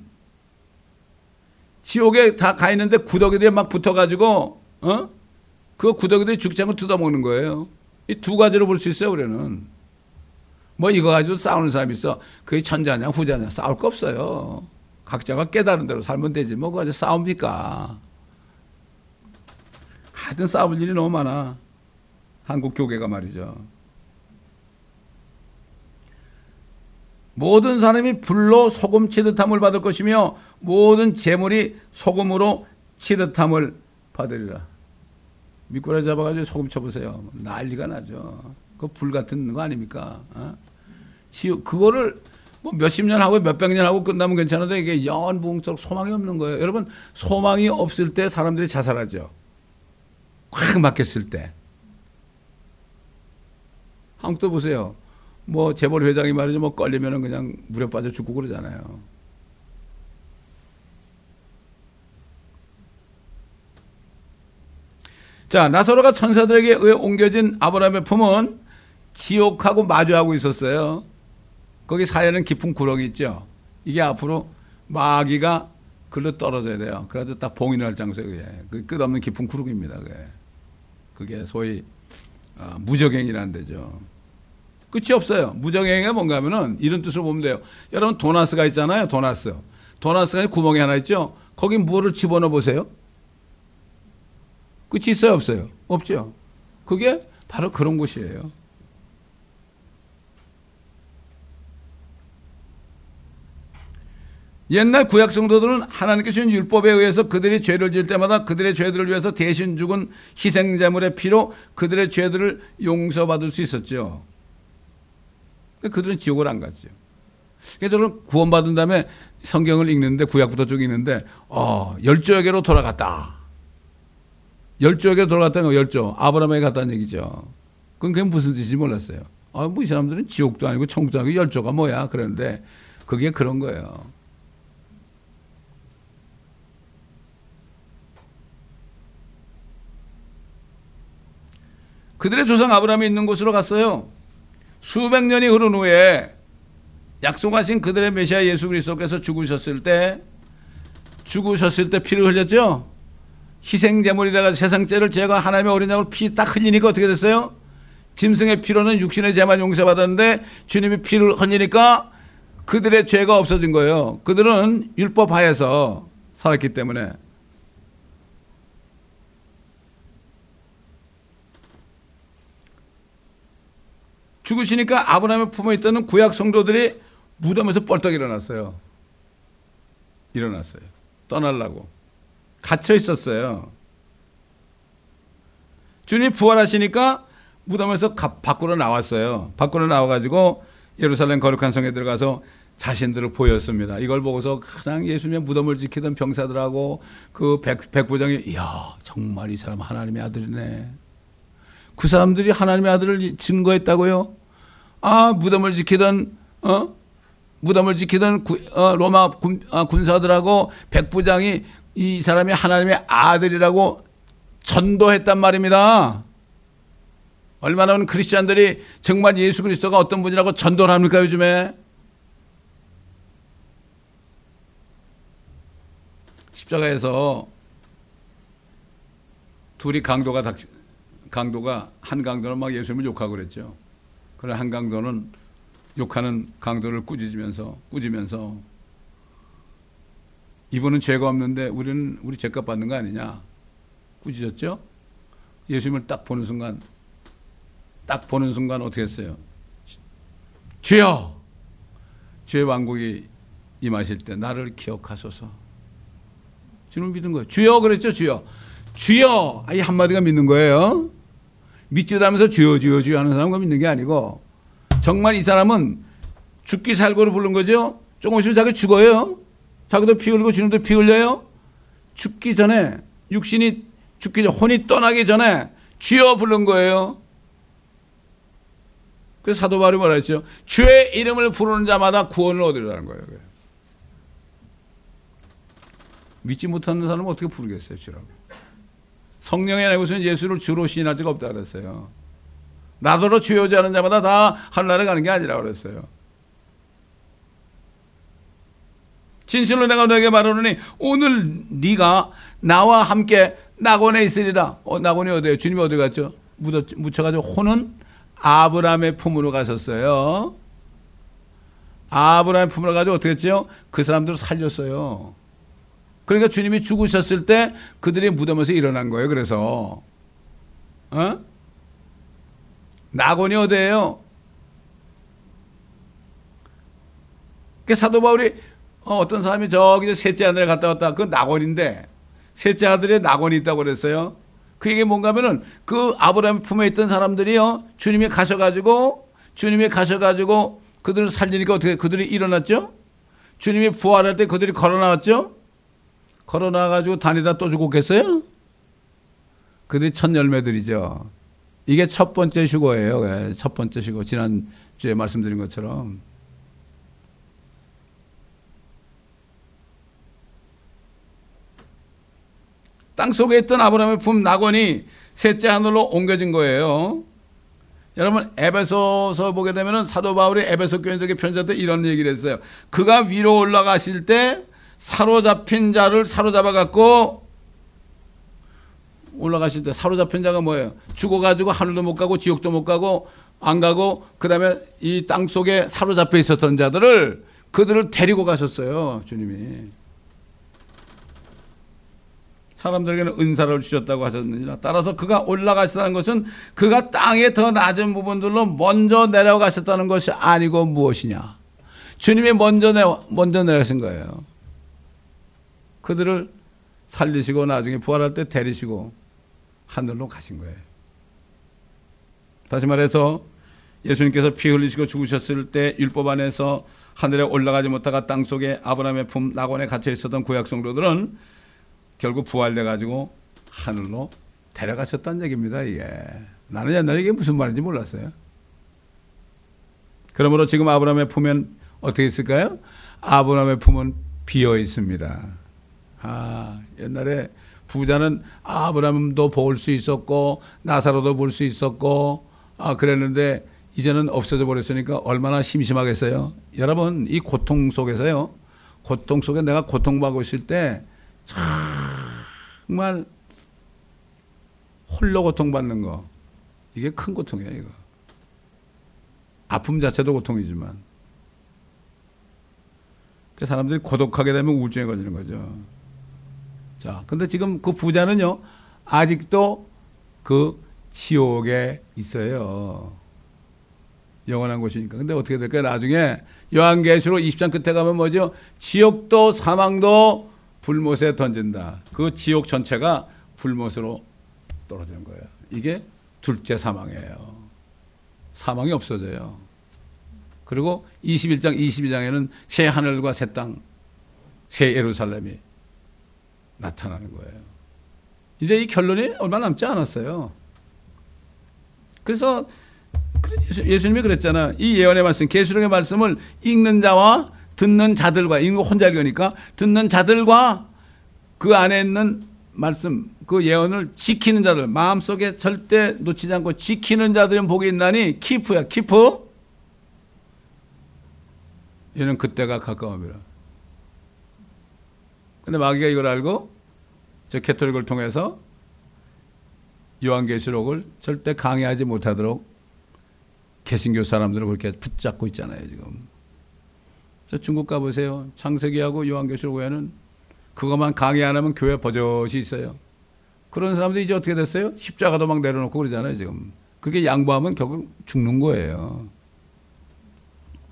지옥에 다 가 있는데 구더기들이 막 붙어가지고 어? 그 구더기들이 죽지 않고 뜯어먹는 거예요. 이 두 가지로 볼 수 있어요, 우리는. 뭐 이거 가지고 싸우는 사람이 있어. 그게 천자냐 후자냐 싸울 거 없어요. 각자가 깨달은 대로 살면 되지. 뭐 그거 가지고 싸웁니까? 하여튼 싸울 일이 너무 많아. 한국 교계가 말이죠. 모든 사람이 불로 소금 치듯함을 받을 것이며 모든 재물이 소금으로 치듯함을 받으리라. 미꾸라지 잡아가지고 소금 쳐보세요. 난리가 나죠. 그 불 같은 거 아닙니까? 어? 지옥, 그거를 뭐 몇십 년 하고 몇백 년 하고 끝나면 괜찮은데 이게 영원무궁토록 소망이 없는 거예요. 여러분, 소망이 없을 때 사람들이 자살하죠. 확 막혔을 때. 한국도 보세요. 뭐 재벌 회장이 말이죠. 뭐 걸리면은 그냥 물에 빠져 죽고 그러잖아요. 자, 나사로가 천사들에게 의해 옮겨진 아브라함의 품은 지옥하고 마주하고 있었어요. 거기 사이에는 깊은 구렁이 있죠. 이게 앞으로 마귀가 글로 떨어져야 돼요. 그래도 딱 봉인을 할 장소에 그게. 그 끝없는 깊은 구렁입니다. 그게, 그게 소위 어, 무적행이라는 데죠. 끝이 없어요. 무적행위가 뭔가 하면은 이런 뜻으로 보면 돼요. 여러분 도나스가 있잖아요. 도나스. 도나스가 구멍이 하나 있죠. 거기 무엇을 집어넣어 보세요. 끝이 있어요? 없어요? 없죠. 그게 바로 그런 곳이에요. 옛날 구약 성도들은 하나님께 주신 율법에 의해서 그들이 죄를 지을 때마다 그들의 죄들을 위해서 대신 죽은 희생제물의 피로 그들의 죄들을 용서받을 수 있었죠. 그들은 지옥을 안 갔죠. 그래서 저는 구원받은 다음에 성경을 읽는데 구약부터 쭉 읽는데 어, 열조에게로 돌아갔다. 열조에게로 돌아갔다는 거 열조. 아브라함에게 갔다는 얘기죠. 그건 그게 무슨 뜻인지 몰랐어요. 아, 뭐 이 사람들은 지옥도 아니고 천국도 아니고 열조가 뭐야. 그러는데 그게 그런 거예요. 그들의 조상 아브라함이 있는 곳으로 갔어요. 수백 년이 흐른 후에 약속하신 그들의 메시아 예수 그리스도께서 죽으셨을 때 죽으셨을 때 피를 흘렸죠. 희생제물이다가 세상죄를 제가 하나님의 어린 양으로 피 딱 흘리니까 어떻게 됐어요? 짐승의 피로는 육신의 죄만 용서받았는데 주님이 피를 흘리니까 그들의 죄가 없어진 거예요. 그들은 율법 하에서 살았기 때문에. 죽으시니까 아브라함의 품에 있던 구약 성도들이 무덤에서 뻘떡 일어났어요. 일어났어요. 떠나려고. 갇혀 있었어요. 주님이 부활하시니까 무덤에서 밖으로 나왔어요. 밖으로 나와가지고 예루살렘 거룩한 성에 들어가서 자신들을 보였습니다. 이걸 보고서 가장 예수님의 무덤을 지키던 병사들하고 그 백, 백부장이 이야 정말 이 사람 하나님의 아들이네. 그 사람들이 하나님의 아들을 증거했다고요? 아, 무덤을 지키던, 어? 무덤을 지키던 구, 어, 로마 군, 어, 군사들하고 백부장이 이 사람이 하나님의 아들이라고 전도했단 말입니다. 얼마나 많은 크리스찬들이 정말 예수 그리스도가 어떤 분이라고 전도를 합니까, 요즘에? 십자가에서 둘이 강도가 닥, 강도가 한 강도는 막 예수님을 욕하고 그랬죠. 그러나 한 강도는 욕하는 강도를 꾸짖으면서 꾸짖으면서 이분은 죄가 없는데 우리는 우리 죄값 받는 거 아니냐 꾸짖었죠. 예수님을 딱 보는 순간 딱 보는 순간 어떻게 했어요? 주여, 주의 왕국이 임하실 때 나를 기억하소서. 주는 믿은 거예요. 주여 그랬죠. 주여. 주여. 이 한마디가 믿는 거예요. 믿지도 않으면서 주여 주여 주여 하는 사람과 믿는 게 아니고, 정말 이 사람은 죽기 살고를 부른 거죠. 조금 있으면 자기 죽어요. 자기도 피 흘리고 주님도 피 흘려요. 죽기 전에, 육신이 죽기 전, 혼이 떠나기 전에 주여 부른 거예요. 그래서 사도 바울이 뭐라 했죠? 주의 이름을 부르는 자마다 구원을 얻으리라는 거예요. 믿지 못하는 사람은 어떻게 부르겠어요, 주라고. 성령의 내고서는 예수를 주로 시인할 자가 없다 그랬어요. 나더러 주여지 하는 자마다 다 하늘나라에 가는 게 아니라 그랬어요. 진실로 내가 너에게 말하노니 오늘 네가 나와 함께 낙원에 있으리라. 어, 낙원이 어디예요? 주님이 어디 갔죠? 묻어, 묻혀가지고 혼은 아브라함의 품으로 가셨어요. 아브라함의 품으로 가지고 어떻게 했죠? 그 사람들을 살렸어요. 그러니까 주님이 죽으셨을 때 그들이 무덤에서 일어난 거예요. 그래서 어? 낙원이 어디예요? 그 사도 바울이 어, 어떤 사람이 저기 셋째 하늘에 갔다 왔다. 그 낙원인데 셋째 아들의 낙원이 있다고 그랬어요. 그 얘기 뭔가 하면은 그 아브라함 품에 있던 사람들이요, 주님이 가셔가지고 주님이 가셔가지고 그들을 살리니까 어떻게 그들이 일어났죠? 주님이 부활할 때 그들이 걸어 나왔죠? 걸어 나와가지고 다니다 또 죽었겠어요? 그들이 첫 열매들이죠. 이게 첫 번째 휴거예요. 첫 번째 휴거. 지난주에 말씀드린 것처럼. 땅속에 있던 아브라함의 품 낙원이 셋째 하늘로 옮겨진 거예요. 여러분, 에베소서 보게 되면 사도 바울이 에베소 교인들에게 편지할 때 이런 얘기를 했어요. 그가 위로 올라가실 때 사로잡힌 자를 사로잡아 갖고, 올라가실 때 사로잡힌 자가 뭐예요? 죽어가지고 하늘도 못 가고 지옥도 못 가고 안 가고, 그 다음에 이 땅 속에 사로잡혀 있었던 자들을, 그들을 데리고 가셨어요, 주님이. 사람들에게는 은사를 주셨다고 하셨느니라. 따라서 그가 올라가셨다는 것은 그가 땅의 더 낮은 부분들로 먼저 내려가셨다는 것이 아니고 무엇이냐? 주님이 먼저 내 먼저 내려가신 거예요. 그들을 살리시고 나중에 부활할 때 데리시고 하늘로 가신 거예요. 다시 말해서 예수님께서 피 흘리시고 죽으셨을 때 율법 안에서 하늘에 올라가지 못하가 땅 속에 아브라함의 품 낙원에 갇혀 있었던 구약 성도들은 결국 부활돼 가지고 하늘로 데려가셨다는 얘기입니다. 이게 나는 옛날에 이게 무슨 말인지 몰랐어요. 그러므로 지금 아브라함의 품은 어떻게 있을까요? 아브라함의 품은 비어 있습니다. 아, 옛날에 부자는 아브라함도 볼 수 있었고 나사로도 볼 수 있었고 아 그랬는데 이제는 없어져 버렸으니까 얼마나 심심하겠어요. 여러분, 이 고통 속에서요, 고통 속에 내가 고통받고 있을 때 정말 홀로 고통받는 거, 이게 큰 고통이에요. 이거 아픔 자체도 고통이지만, 그 사람들이 고독하게 되면 우울증에 걸리는 거죠. 자, 근데 지금 그 부자는요 아직도 그 지옥에 있어요. 영원한 곳이니까. 근데 어떻게 될까요? 나중에 요한계시록 이십 장 끝에 가면 뭐죠? 지옥도 사망도 불못에 던진다. 그 지옥 전체가 불못으로 떨어지는 거예요. 이게 둘째 사망이에요. 사망이 없어져요. 그리고 이십일 장, 이십이 장에는 새 하늘과 새 땅, 새 예루살렘이 나타나는 거예요. 이제 이 결론이 얼마 남지 않았어요. 그래서 예수님이 그랬잖아. 이 예언의 말씀, 계시록의 말씀을 읽는 자와 듣는 자들과, 읽는 거 혼자 읽으니까 듣는 자들과 그 안에 있는 말씀, 그 예언을 지키는 자들, 마음속에 절대 놓치지 않고 지키는 자들은 복이 있나니, 키프야, 키프. 얘는 그때가 가까움이라. 근데 마귀가 이걸 알고 저 캐톨릭을 통해서 요한계시록을 절대 강의하지 못하도록 개신교 사람들을 그렇게 붙잡고 있잖아요, 지금. 중국 가보세요. 창세기하고 요한계시록 외에는 그것만 강의 안 하면 교회 버젓이 있어요. 그런 사람들이 이제 어떻게 됐어요? 십자가도 막 내려놓고 그러잖아요, 지금. 그렇게 양보하면 결국 죽는 거예요.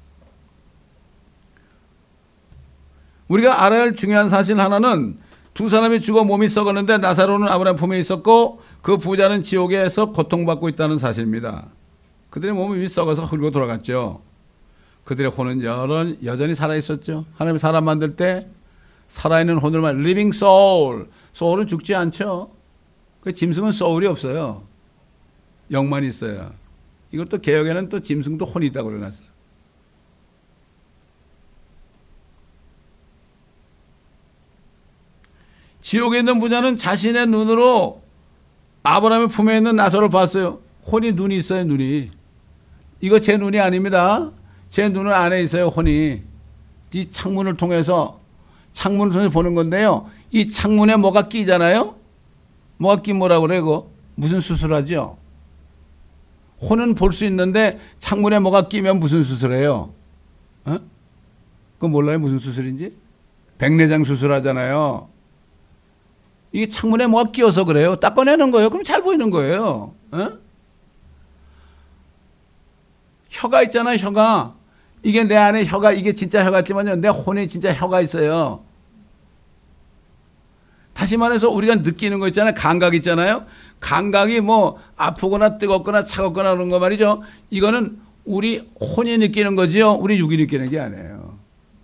우리가 알아야 할 중요한 사실 하나는 두 사람이 죽어 몸이 썩었는데 나사로는 아브라함 품에 있었고 그 부자는 지옥에서 고통받고 있다는 사실입니다. 그들의 몸이 이미 썩어서 흘고 돌아갔죠. 그들의 혼은 여전, 여전히 살아있었죠. 하나님이 사람 만들 때 살아있는 혼을 말 living soul. soul은 죽지 않죠. 그 짐승은 soul이 없어요. 영만 있어요. 이것도 개혁에는 또 짐승도 혼이 있다고 그려놨어요. 지옥에 있는 부자는 자신의 눈으로 아브라함의 품에 있는 나사로를 봤어요. 혼이 눈이 있어요. 눈이. 이거 제 눈이 아닙니다. 제 눈은 안에 있어요. 혼이. 이 창문을 통해서 창문을 통해서 보는 건데요. 이 창문에 뭐가 끼잖아요. 뭐가 끼면 뭐라고 그래요? 그거? 무슨 수술하죠? 혼은 볼 수 있는데 창문에 뭐가 끼면 무슨 수술해요? 어? 그거 몰라요? 무슨 수술인지? 백내장 수술하잖아요. 이게 창문에 뭐가 끼어서 그래요? 닦아내는 거예요. 그럼 잘 보이는 거예요. 어? 혀가 있잖아요. 혀가. 이게 내 안에 혀가, 이게 진짜 혀 같지만요. 내 혼에 진짜 혀가 있어요. 다시 말해서 우리가 느끼는 거 있잖아요. 감각 있잖아요. 감각이 뭐 아프거나 뜨겁거나 차갑거나 그런 거 말이죠. 이거는 우리 혼이 느끼는 거지요. 우리 육이 느끼는 게 아니에요.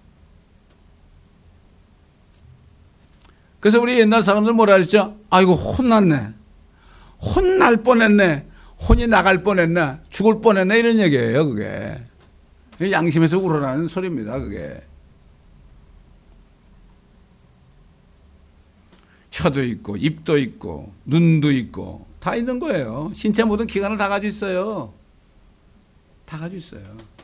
그래서 우리 옛날 사람들 뭐라 그랬죠? 아이고, 혼났네. 혼날 뻔했네. 혼이 나갈 뻔했네. 죽을 뻔했네. 이런 얘기예요, 그게. 양심에서 우러나는 소리입니다, 그게. 혀도 있고, 입도 있고, 눈도 있고, 다 있는 거예요. 신체 모든 기관을 다 가지고 있어요. 다 가지고 있어요.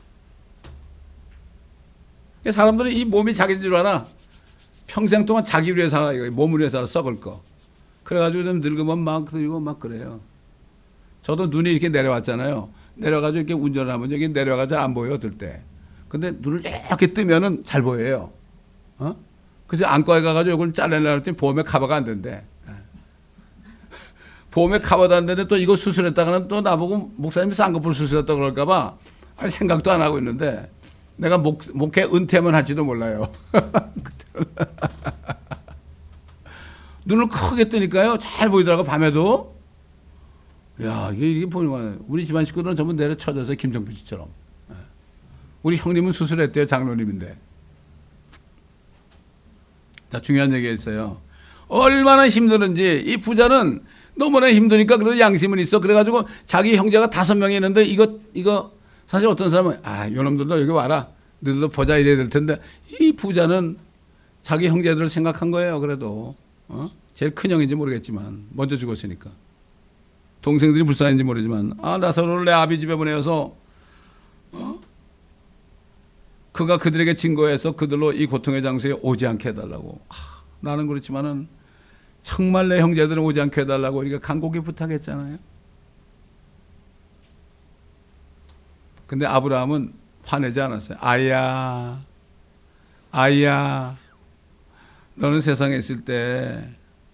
사람들은 이 몸이 자기 줄 알아. 평생 동안 자기 위해 살아, 이거 몸을 위해 살아, 썩을 거. 그래가지고 좀 늙으면 막 그리고 막 그래요. 저도 눈이 이렇게 내려왔잖아요. 내려가지고 이렇게 운전을 하면 여기 내려가서 안 보여요, 들 때. 근데 눈을 이렇게 뜨면은 잘 보여요. 어? 그래서 안과에 가가지고 이걸 잘라내려고 했더니 보험에 커버가 안 된대. 보험에 커버도 안 되는데 또 이거 수술했다가는 또 나보고 목사님이 쌍꺼풀 수술했다고 그럴까봐 아니, 생각도 안 하고 있는데 내가 목, 목회 은퇴만 할지도 몰라요. 눈을 크게 뜨니까요. 잘 보이더라고, 밤에도. 야, 이게, 이게 보이는 거야. 우리 집안 식구들은 전부 내려쳐져서 김정필 씨처럼. 우리 형님은 수술했대요, 장로님인데. 자, 중요한 얘기가 있어요. 얼마나 힘드는지, 이 부자는 너무나 힘드니까 그래도 양심은 있어. 그래가지고 자기 형제가 다섯 명이 있는데 이거, 이거, 사실 어떤 사람은, 아, 요 놈들도 여기 와라. 너희들도 보자 이래야 될 텐데, 이 부자는 자기 형제들을 생각한 거예요, 그래도. 어? 제일 큰 형인지 모르겠지만, 먼저 죽었으니까. 동생들이 불쌍한지 모르지만, 아, 나사로를 내 아비 집에 보내어서, 어? 그가 그들에게 증거해서 그들로 이 고통의 장소에 오지 않게 해달라고. 아, 나는 그렇지만은, 정말 내 형제들은 오지 않게 해달라고 우리가 간곡히 부탁했잖아요. 근데 아브라함은 화내지 않았어요. 아야, 아야, 너는 세상에 있을 때,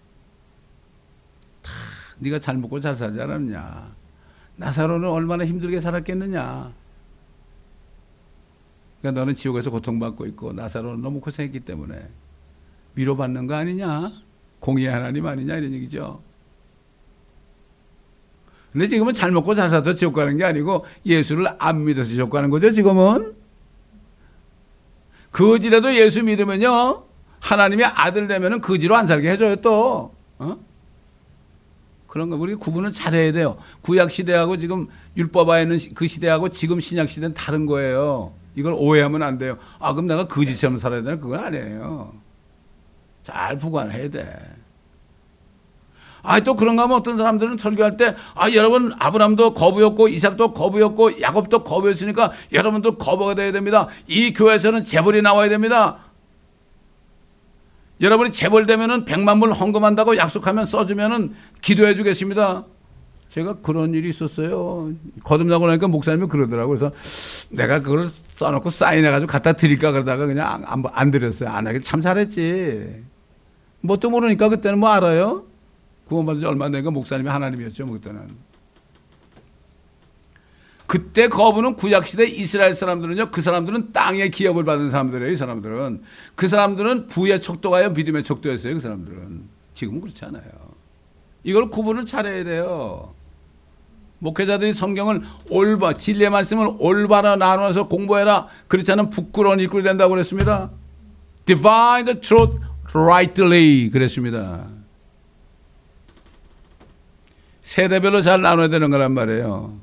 다 네가 잘 먹고 잘 살지 않았냐. 나사로는 얼마나 힘들게 살았겠느냐. 그러니까 너는 지옥에서 고통받고 있고 나사로는 너무 고생했기 때문에 위로받는 거 아니냐. 공의의 하나님 아니냐 이런 얘기죠. 근데 지금은 잘 먹고 잘 살아서 지옥 가는 게 아니고 예수를 안 믿어서 지옥 가는 거죠. 지금은. 거지라도 예수 믿으면요. 하나님의 아들 되면은 거지로 안 살게 해줘요 또. 어? 그런 거 우리 구분을 잘해야 돼요. 구약 시대하고 지금 율법화에 있는 그 시대하고 지금 신약 시대는 다른 거예요. 이걸 오해하면 안 돼요. 아 그럼 내가 거지처럼 살아야 되나? 그건 아니에요. 잘 부관해야 돼. 아, 또 그런가 하면 어떤 사람들은 설교할 때, 아, 여러분, 아브람도 거부였고, 이삭도 거부였고, 야곱도 거부였으니까 여러분도 거부가 돼야 됩니다. 이 교회에서는 재벌이 나와야 됩니다. 여러분이 재벌 되면은 백만 불 헌금한다고 약속하면 써주면은 기도해 주겠습니다. 제가 그런 일이 있었어요. 거듭나고 나니까 목사님이 그러더라고요. 그래서 내가 그걸 써놓고 사인해가지고 갖다 드릴까 그러다가 그냥 안, 안 드렸어요. 안 하길 참 잘했지. 뭣도 모르니까 그때는 뭐 알아요? 구원받은 지 얼마 안 되니까 목사님이 하나님이었죠, 뭐 그때는. 그때 거부는 구약시대 이스라엘 사람들은요, 그 사람들은 땅의 기업을 받은 사람들이에요. 이 사람들은. 그 사람들은 부의 척도가요, 믿음의 척도였어요. 그 사람들은. 지금은 그렇지 않아요. 이걸 구분을 잘해야 돼요. 목회자들이 성경을 올바, 진리의 말씀을 올바로 나눠서 공부해라. 그렇지 않으면 부끄러운 일꾼이 된다고 그랬습니다. Divine the truth rightly 그랬습니다. 세대별로 잘 나눠야 되는 거란 말이에요.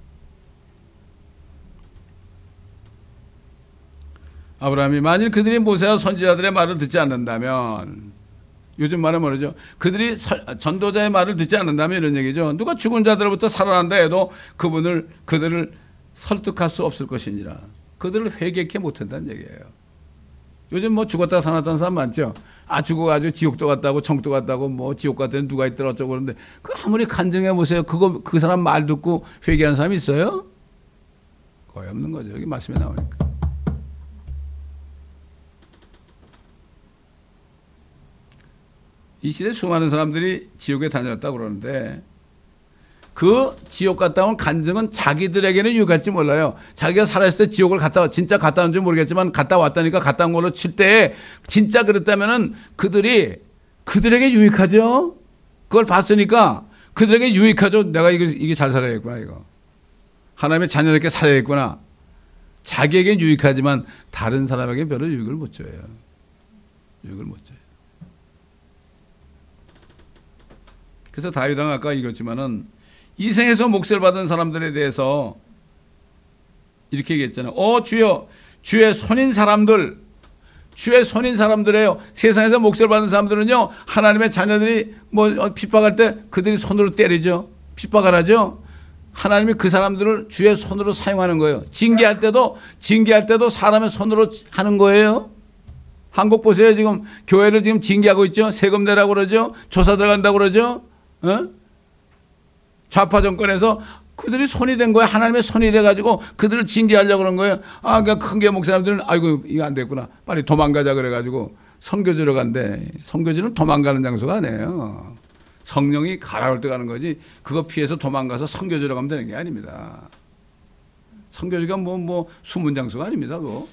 아브라함이 만일 그들이 모세와 선지자들의 말을 듣지 않는다면, 요즘 말은 뭐죠? 그들이 전도자의 말을 듣지 않는다면 이런 얘기죠. 누가 죽은 자들로부터 살아난다 해도 그분을, 그들을 설득할 수 없을 것이니라. 그들을 회개케 못한다는 얘기예요. 요즘 뭐 죽었다 살아났다는 사람 많죠? 아, 죽어가지고 지옥도 갔다고 청도 갔다고 뭐 지옥 갔더니 누가 있더라 어쩌고 그러는데, 그 아무리 간증해 보세요. 그거, 그 사람 말 듣고 회개한 사람이 있어요? 거의 없는 거죠. 여기 말씀에 나오니까. 이 시대 수많은 사람들이 지옥에 다녔다고 그러는데, 그 지옥 갔다 온 간증은 자기들에게는 유익할지 몰라요. 자기가 살아있을 때 지옥을 갔다 와, 진짜 갔다 온지 모르겠지만 갔다 왔다니까 갔다 온 걸로 칠 때 진짜 그랬다면은 그들이, 그들에게 유익하죠? 그걸 봤으니까 그들에게 유익하죠? 내가 이게, 이게 잘 살아야겠구나, 이거. 하나님의 자녀답게 살아야겠구나. 자기에겐 유익하지만 다른 사람에게 별로 유익을 못 줘요. 유익을 못 줘요. 그래서 다윗왕 아까 읽었지만은 이 생에서 몫을 받은 사람들에 대해서 이렇게 얘기했잖아요. 어, 주여, 주의 손인 사람들, 주의 손인 사람들이에요. 세상에서 몫을 받은 사람들은요, 하나님의 자녀들이 뭐 핍박할 때 그들이 손으로 때리죠. 핍박을 하죠. 하나님이 그 사람들을 주의 손으로 사용하는 거예요. 징계할 때도, 징계할 때도 사람의 손으로 하는 거예요. 한국 보세요. 지금 교회를 지금 징계하고 있죠. 세금 내라고 그러죠. 조사 들어간다고 그러죠. 어? 좌파 정권에서 그들이 손이 된 거야. 하나님의 손이 돼가지고 그들을 징계하려고 그런 거예요. 아, 그러니까 큰 게 목사님들은 아이고 이거 안 됐구나. 빨리 도망가자 그래가지고 선교지로 간대. 선교지는 도망가는 장소가 아니에요. 성령이 가라올 때 가는 거지. 그거 피해서 도망가서 선교지로 가면 되는 게 아닙니다. 선교지가 뭐, 뭐 숨은 장소가 아닙니다. 그거.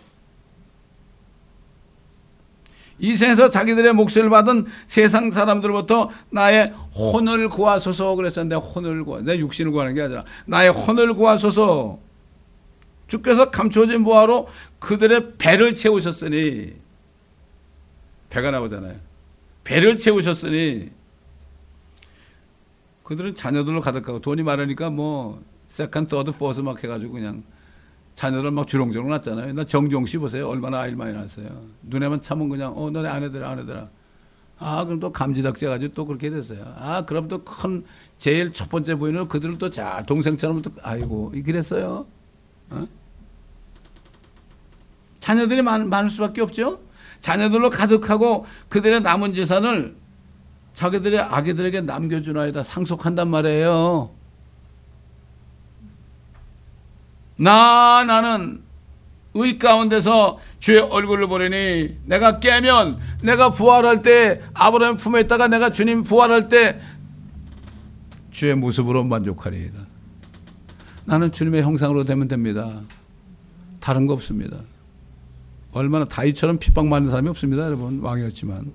이 생에서 자기들의 몫을 받은 세상 사람들로부터 나의 혼을 구하소서 그랬었는데, 혼을 구하, 내 육신을 구하는 게 아니라 나의 혼을 구하소서. 주께서 감춰진 보화로 그들의 배를 채우셨으니, 배가 나오잖아요. 배를 채우셨으니, 그들은 자녀들로 가득하고 돈이 많으니까 뭐 세컨드, 더드, 포스 막 해가지고 그냥 자녀들 막 주렁주렁 났잖아요. 나 정종 씨 보세요. 얼마나 아이를 많이 낳았어요. 눈에만 참으면 그냥, 어, 너네 아내들아, 아내들아. 아, 그럼 또 감지덕지 해가지고 또 그렇게 됐어요. 아, 그럼 또 큰, 제일 첫 번째 부인은 그들을 또 자, 동생처럼 또, 아이고, 그랬어요. 어? 자녀들이 많, 많을 수밖에 없죠? 자녀들로 가득하고 그들의 남은 재산을 자기들의 아기들에게 남겨주나이다 상속한단 말이에요. 나, 나는 의 가운데서 주의 얼굴을 보려니 내가 깨면, 내가 부활할 때, 아브라함 품에 있다가 내가 주님 부활할 때 주의 모습으로 만족하리이다. 나는 주님의 형상으로 되면 됩니다. 다른 거 없습니다. 얼마나 다윗처럼 핍박받는 사람이 없습니다. 여러분, 왕이었지만.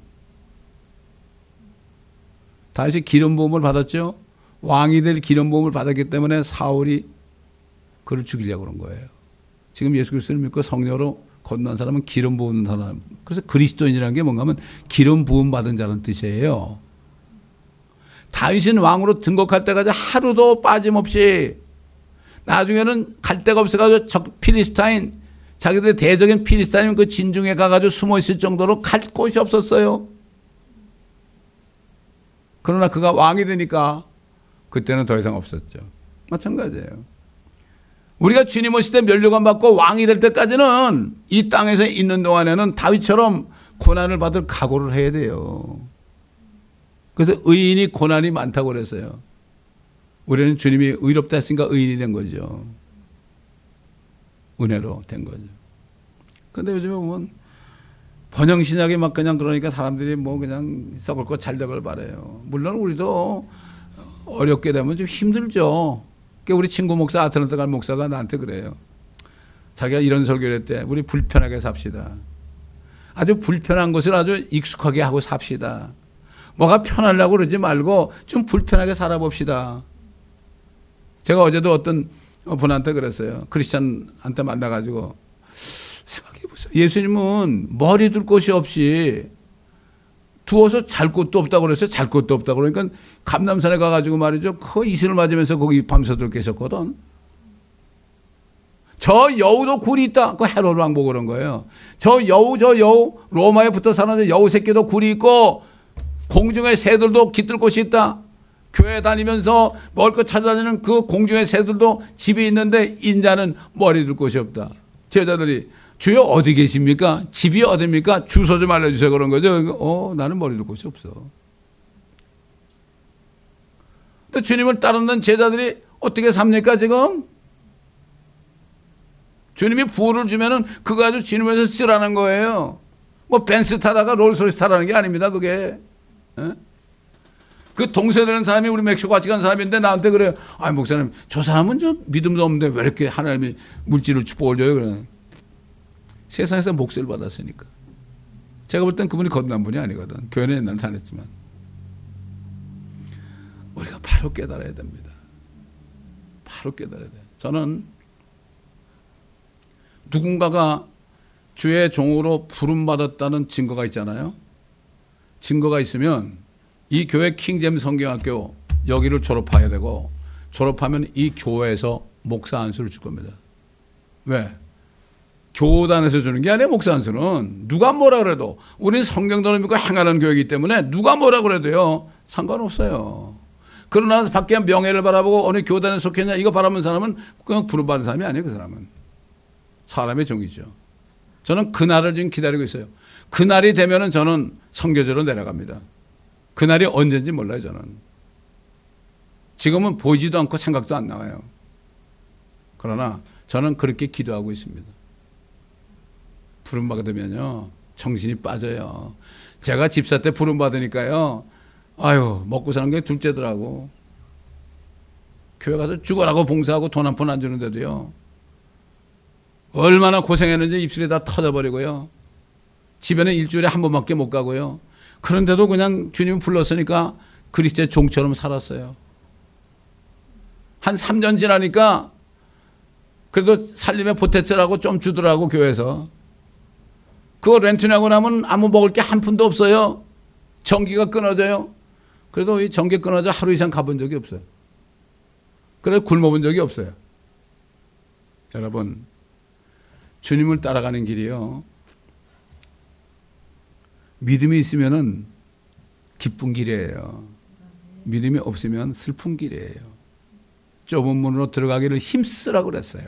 다윗이 기름 부음을 받았죠. 왕이 될 기름 부음을 받았기 때문에 사울이 그를 죽이려고 그런 거예요. 지금 예수 그리스도를 믿고 성령으로 건너한 사람은 기름 부은 사람. 그래서 그리스도인이라는 게 뭔가 하면 기름 부음 받은 자라는 뜻이에요. 다윗은 왕으로 등극할 때까지 하루도 빠짐없이, 나중에는 갈 데가 없어가지고 적 필리스타인, 자기들의 대적인 필리스타인 그 진중에 가가지고 숨어 있을 정도로 갈 곳이 없었어요. 그러나 그가 왕이 되니까 그때는 더 이상 없었죠. 마찬가지예요. 우리가 주님 오실 때 면류관 받고 왕이 될 때까지는 이 땅에서 있는 동안에는 다윗처럼 고난을 받을 각오를 해야 돼요. 그래서 의인이 고난이 많다고 그랬어요. 우리는 주님이 의롭다 했으니까 의인이 된 거죠. 은혜로 된 거죠. 그런데 요즘에 보면 번영신약이 막 그냥 그러니까 사람들이 뭐 그냥 썩을 거 잘 되길 바라요. 물론 우리도 어렵게 되면 좀 힘들죠. 우리 친구 목사, 아틀란타 갈 목사가 나한테 그래요. 자기가 이런 설교를 했대. 우리 불편하게 삽시다. 아주 불편한 것을 아주 익숙하게 하고 삽시다. 뭐가 편하려고 그러지 말고 좀 불편하게 살아봅시다. 제가 어제도 어떤 분한테 그랬어요. 크리스찬한테 만나가지고 생각해보세요. 예수님은 머리 둘 곳이 없이 두어서 잘 곳도 없다고 그랬어요. 잘 곳도 없다고 그러니까 감남산에 가가지고 말이죠. 그 이슬을 맞으면서 거기 밤새도록 계셨거든. 저 여우도 굴이 있다. 그 헤로드 왕 보고 그런 거예요. 저 여우 저 여우 로마에 붙어 사는 여우 새끼도 굴이 있고 공중의 새들도 깃들 곳이 있다. 교회 다니면서 먹을 거 찾아다니는 그 공중의 새들도 집이 있는데 인자는 머리 둘 곳이 없다. 제자들이 주여 어디 계십니까? 집이 어디입니까? 주소 좀 알려주세요. 그런 거죠. 어, 나는 머리 둘 곳이 없어. 또 주님을 따르는 제자들이 어떻게 삽니까 지금? 주님이 부를 주면은 그거 가지고 주님에서 쓰라는 거예요. 뭐 벤츠 타다가 롤스로이스 타라는 게 아닙니다. 그게. 에? 그 동세되는 사람이 우리 멕시코 같이 간 사람인데 나한테 그래요. 아 목사님 저 사람은 저 믿음도 없는데 왜 이렇게 하나님이 물질을 축복을 줘요? 그래. 세상에서 몫을 받았으니까. 제가 볼 땐 그분이 거듭난 분이 아니거든. 교회는 옛날에 다녔지만. 우리가 바로 깨달아야 됩니다. 바로 깨달아야 돼요. 저는 누군가가 주의 종으로 부름받았다는 증거가 있잖아요. 증거가 있으면 이 교회 킹제임스 성경학교 여기를 졸업해야 되고 졸업하면 이 교회에서 목사 안수를 줄 겁니다. 왜? 교단에서 주는 게 아니에요. 목사 안수는. 누가 뭐라 그래도 우리는 성경대로 믿고 행하는 교회이기 때문에 누가 뭐라 그래도요. 상관없어요. 그러나 밖에 명예를 바라보고 어느 교단에 속했냐 이거 바라보는 사람은 그냥 부름받은 사람이 아니에요. 그 사람은. 사람의 종이죠. 저는 그날을 지금 기다리고 있어요. 그날이 되면은 저는 선교지로 내려갑니다. 그날이 언제인지 몰라요. 저는. 지금은 보이지도 않고 생각도 안 나와요. 그러나 저는 그렇게 기도하고 있습니다. 부름받으면요 정신이 빠져요. 제가 집사 때 부름받으니까요 아유 먹고 사는 게 둘째더라고. 교회 가서 죽어라고 봉사하고 돈 한 푼 안 주는데도요 얼마나 고생했는지 입술이 다 터져버리고요. 집에는 일주일에 한 번밖에 못 가고요. 그런데도 그냥 주님 불렀으니까 그리스도의 종처럼 살았어요. 한 삼 년 지나니까 그래도 살림에 보태쓰라고 좀 주더라고 교회에서. 그거 렌트 내고 나면 아무 먹을 게 한 푼도 없어요. 전기가 끊어져요. 그래도 이 전기 끊어져 하루 이상 가본 적이 없어요. 그래서 굶어본 적이 없어요. 여러분 주님을 따라가는 길이요. 믿음이 있으면은 기쁜 길이에요. 믿음이 없으면 슬픈 길이에요. 좁은 문으로 들어가기를 힘쓰라고 그랬어요.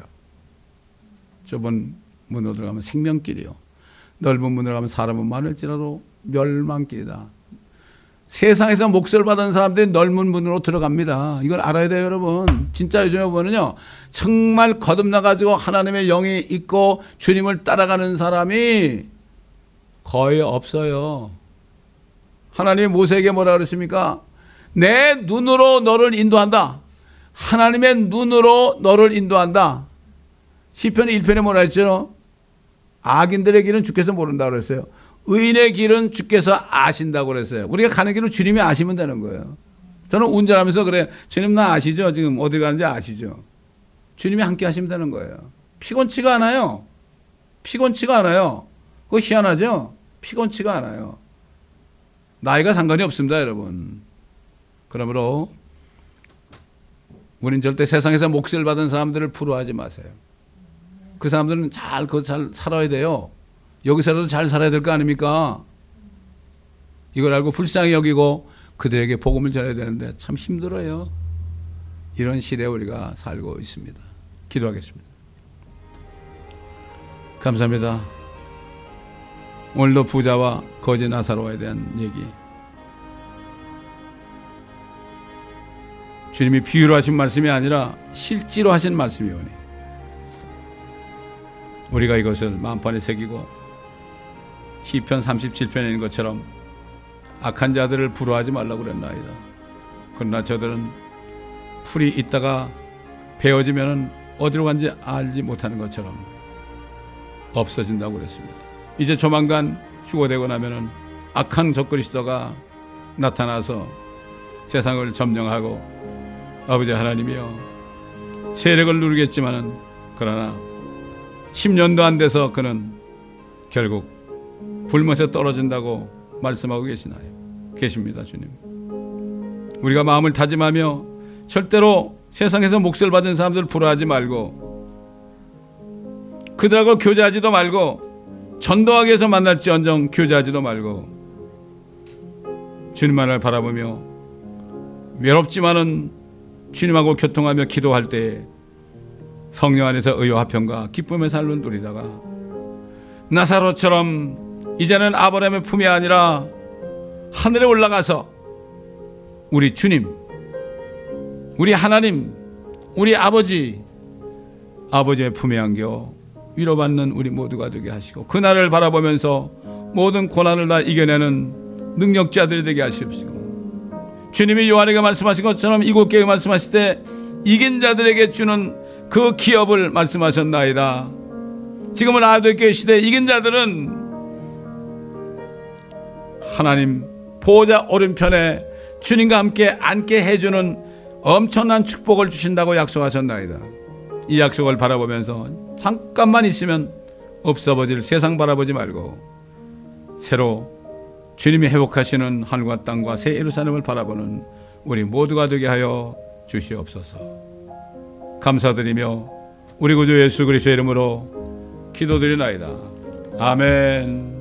좁은 문으로 들어가면 생명길이요. 넓은 문으로 가면 사람은 많을지라도 멸망길이다. 세상에서 몫을 받은 사람들이 넓은 문으로 들어갑니다. 이걸 알아야 돼요, 여러분. 진짜 요즘에 보면요. 정말 거듭나가지고 하나님의 영이 있고 주님을 따라가는 사람이 거의 없어요. 하나님이 모세에게 뭐라 그랬습니까? 내 눈으로 너를 인도한다. 하나님의 눈으로 너를 인도한다. 시편 일 편에 뭐라 했죠? 악인들의 길은 주께서 모른다고 그랬어요. 의인의 길은 주께서 아신다고 그랬어요. 우리가 가는 길을 주님이 아시면 되는 거예요. 저는 운전하면서 그래. 주님 나 아시죠? 지금 어디 가는지 아시죠? 주님이 함께 하시면 되는 거예요. 피곤치가 않아요. 피곤치가 않아요. 그거 희한하죠? 피곤치가 않아요. 나이가 상관이 없습니다, 여러분. 그러므로 우린 절대 세상에서 몫을 받은 사람들을 부러워하지 마세요. 그 사람들은 잘, 그 잘 살아야 돼요. 여기서라도 잘 살아야 될 거 아닙니까? 이걸 알고 불쌍히 여기고 그들에게 복음을 전해야 되는데 참 힘들어요. 이런 시대에 우리가 살고 있습니다. 기도하겠습니다. 감사합니다. 오늘도 부자와 거지 나사로에 대한 얘기. 주님이 비유로 하신 말씀이 아니라 실제로 하신 말씀이오니 우리가 이것을 마음판에 새기고 시편 삼십칠 편에 있는 것처럼 악한 자들을 부러워하지 말라고 그랬나이다. 그러나 저들은 풀이 있다가 베어지면 어디로 간지 알지 못하는 것처럼 없어진다고 그랬습니다. 이제 조만간 휴거되고 나면은 악한 적그리스도가 나타나서 세상을 점령하고 아버지 하나님이여 세력을 누리겠지만은 그러나 십 년도 안 돼서 그는 결국 불못에 떨어진다고 말씀하고 계시나요? 계십니다, 주님. 우리가 마음을 다짐하며 절대로 세상에서 몫을 받은 사람들 부러워하지 말고 그들하고 교제하지도 말고 전도하기 위해서 만날지언정 교제하지도 말고 주님만을 바라보며 외롭지만은 주님하고 교통하며 기도할 때 성령 안에서 의와 화평과 기쁨의 삶을 누리다가 나사로처럼 이제는 아브라함의 품이 아니라 하늘에 올라가서 우리 주님, 우리 하나님, 우리 아버지, 아버지의 품에 안겨 위로받는 우리 모두가 되게 하시고 그날을 바라보면서 모든 고난을 다 이겨내는 능력자들이 되게 하시옵시고 주님이 요한에게 말씀하신 것처럼 이곱 개에 말씀하실 때 이긴 자들에게 주는 그 기업을 말씀하셨나이다. 지금은 아도교회 시대에 이긴 자들은 하나님 보호자 오른편에 주님과 함께 앉게 해주는 엄청난 축복을 주신다고 약속하셨나이다. 이 약속을 바라보면서 잠깐만 있으면 없어버릴 세상 바라보지 말고 새로 주님이 회복하시는 하늘과 땅과 새 예루살렘을 바라보는 우리 모두가 되게 하여 주시옵소서. 감사드리며 우리 구주 예수 그리스도의 이름으로 기도드리나이다. 아멘.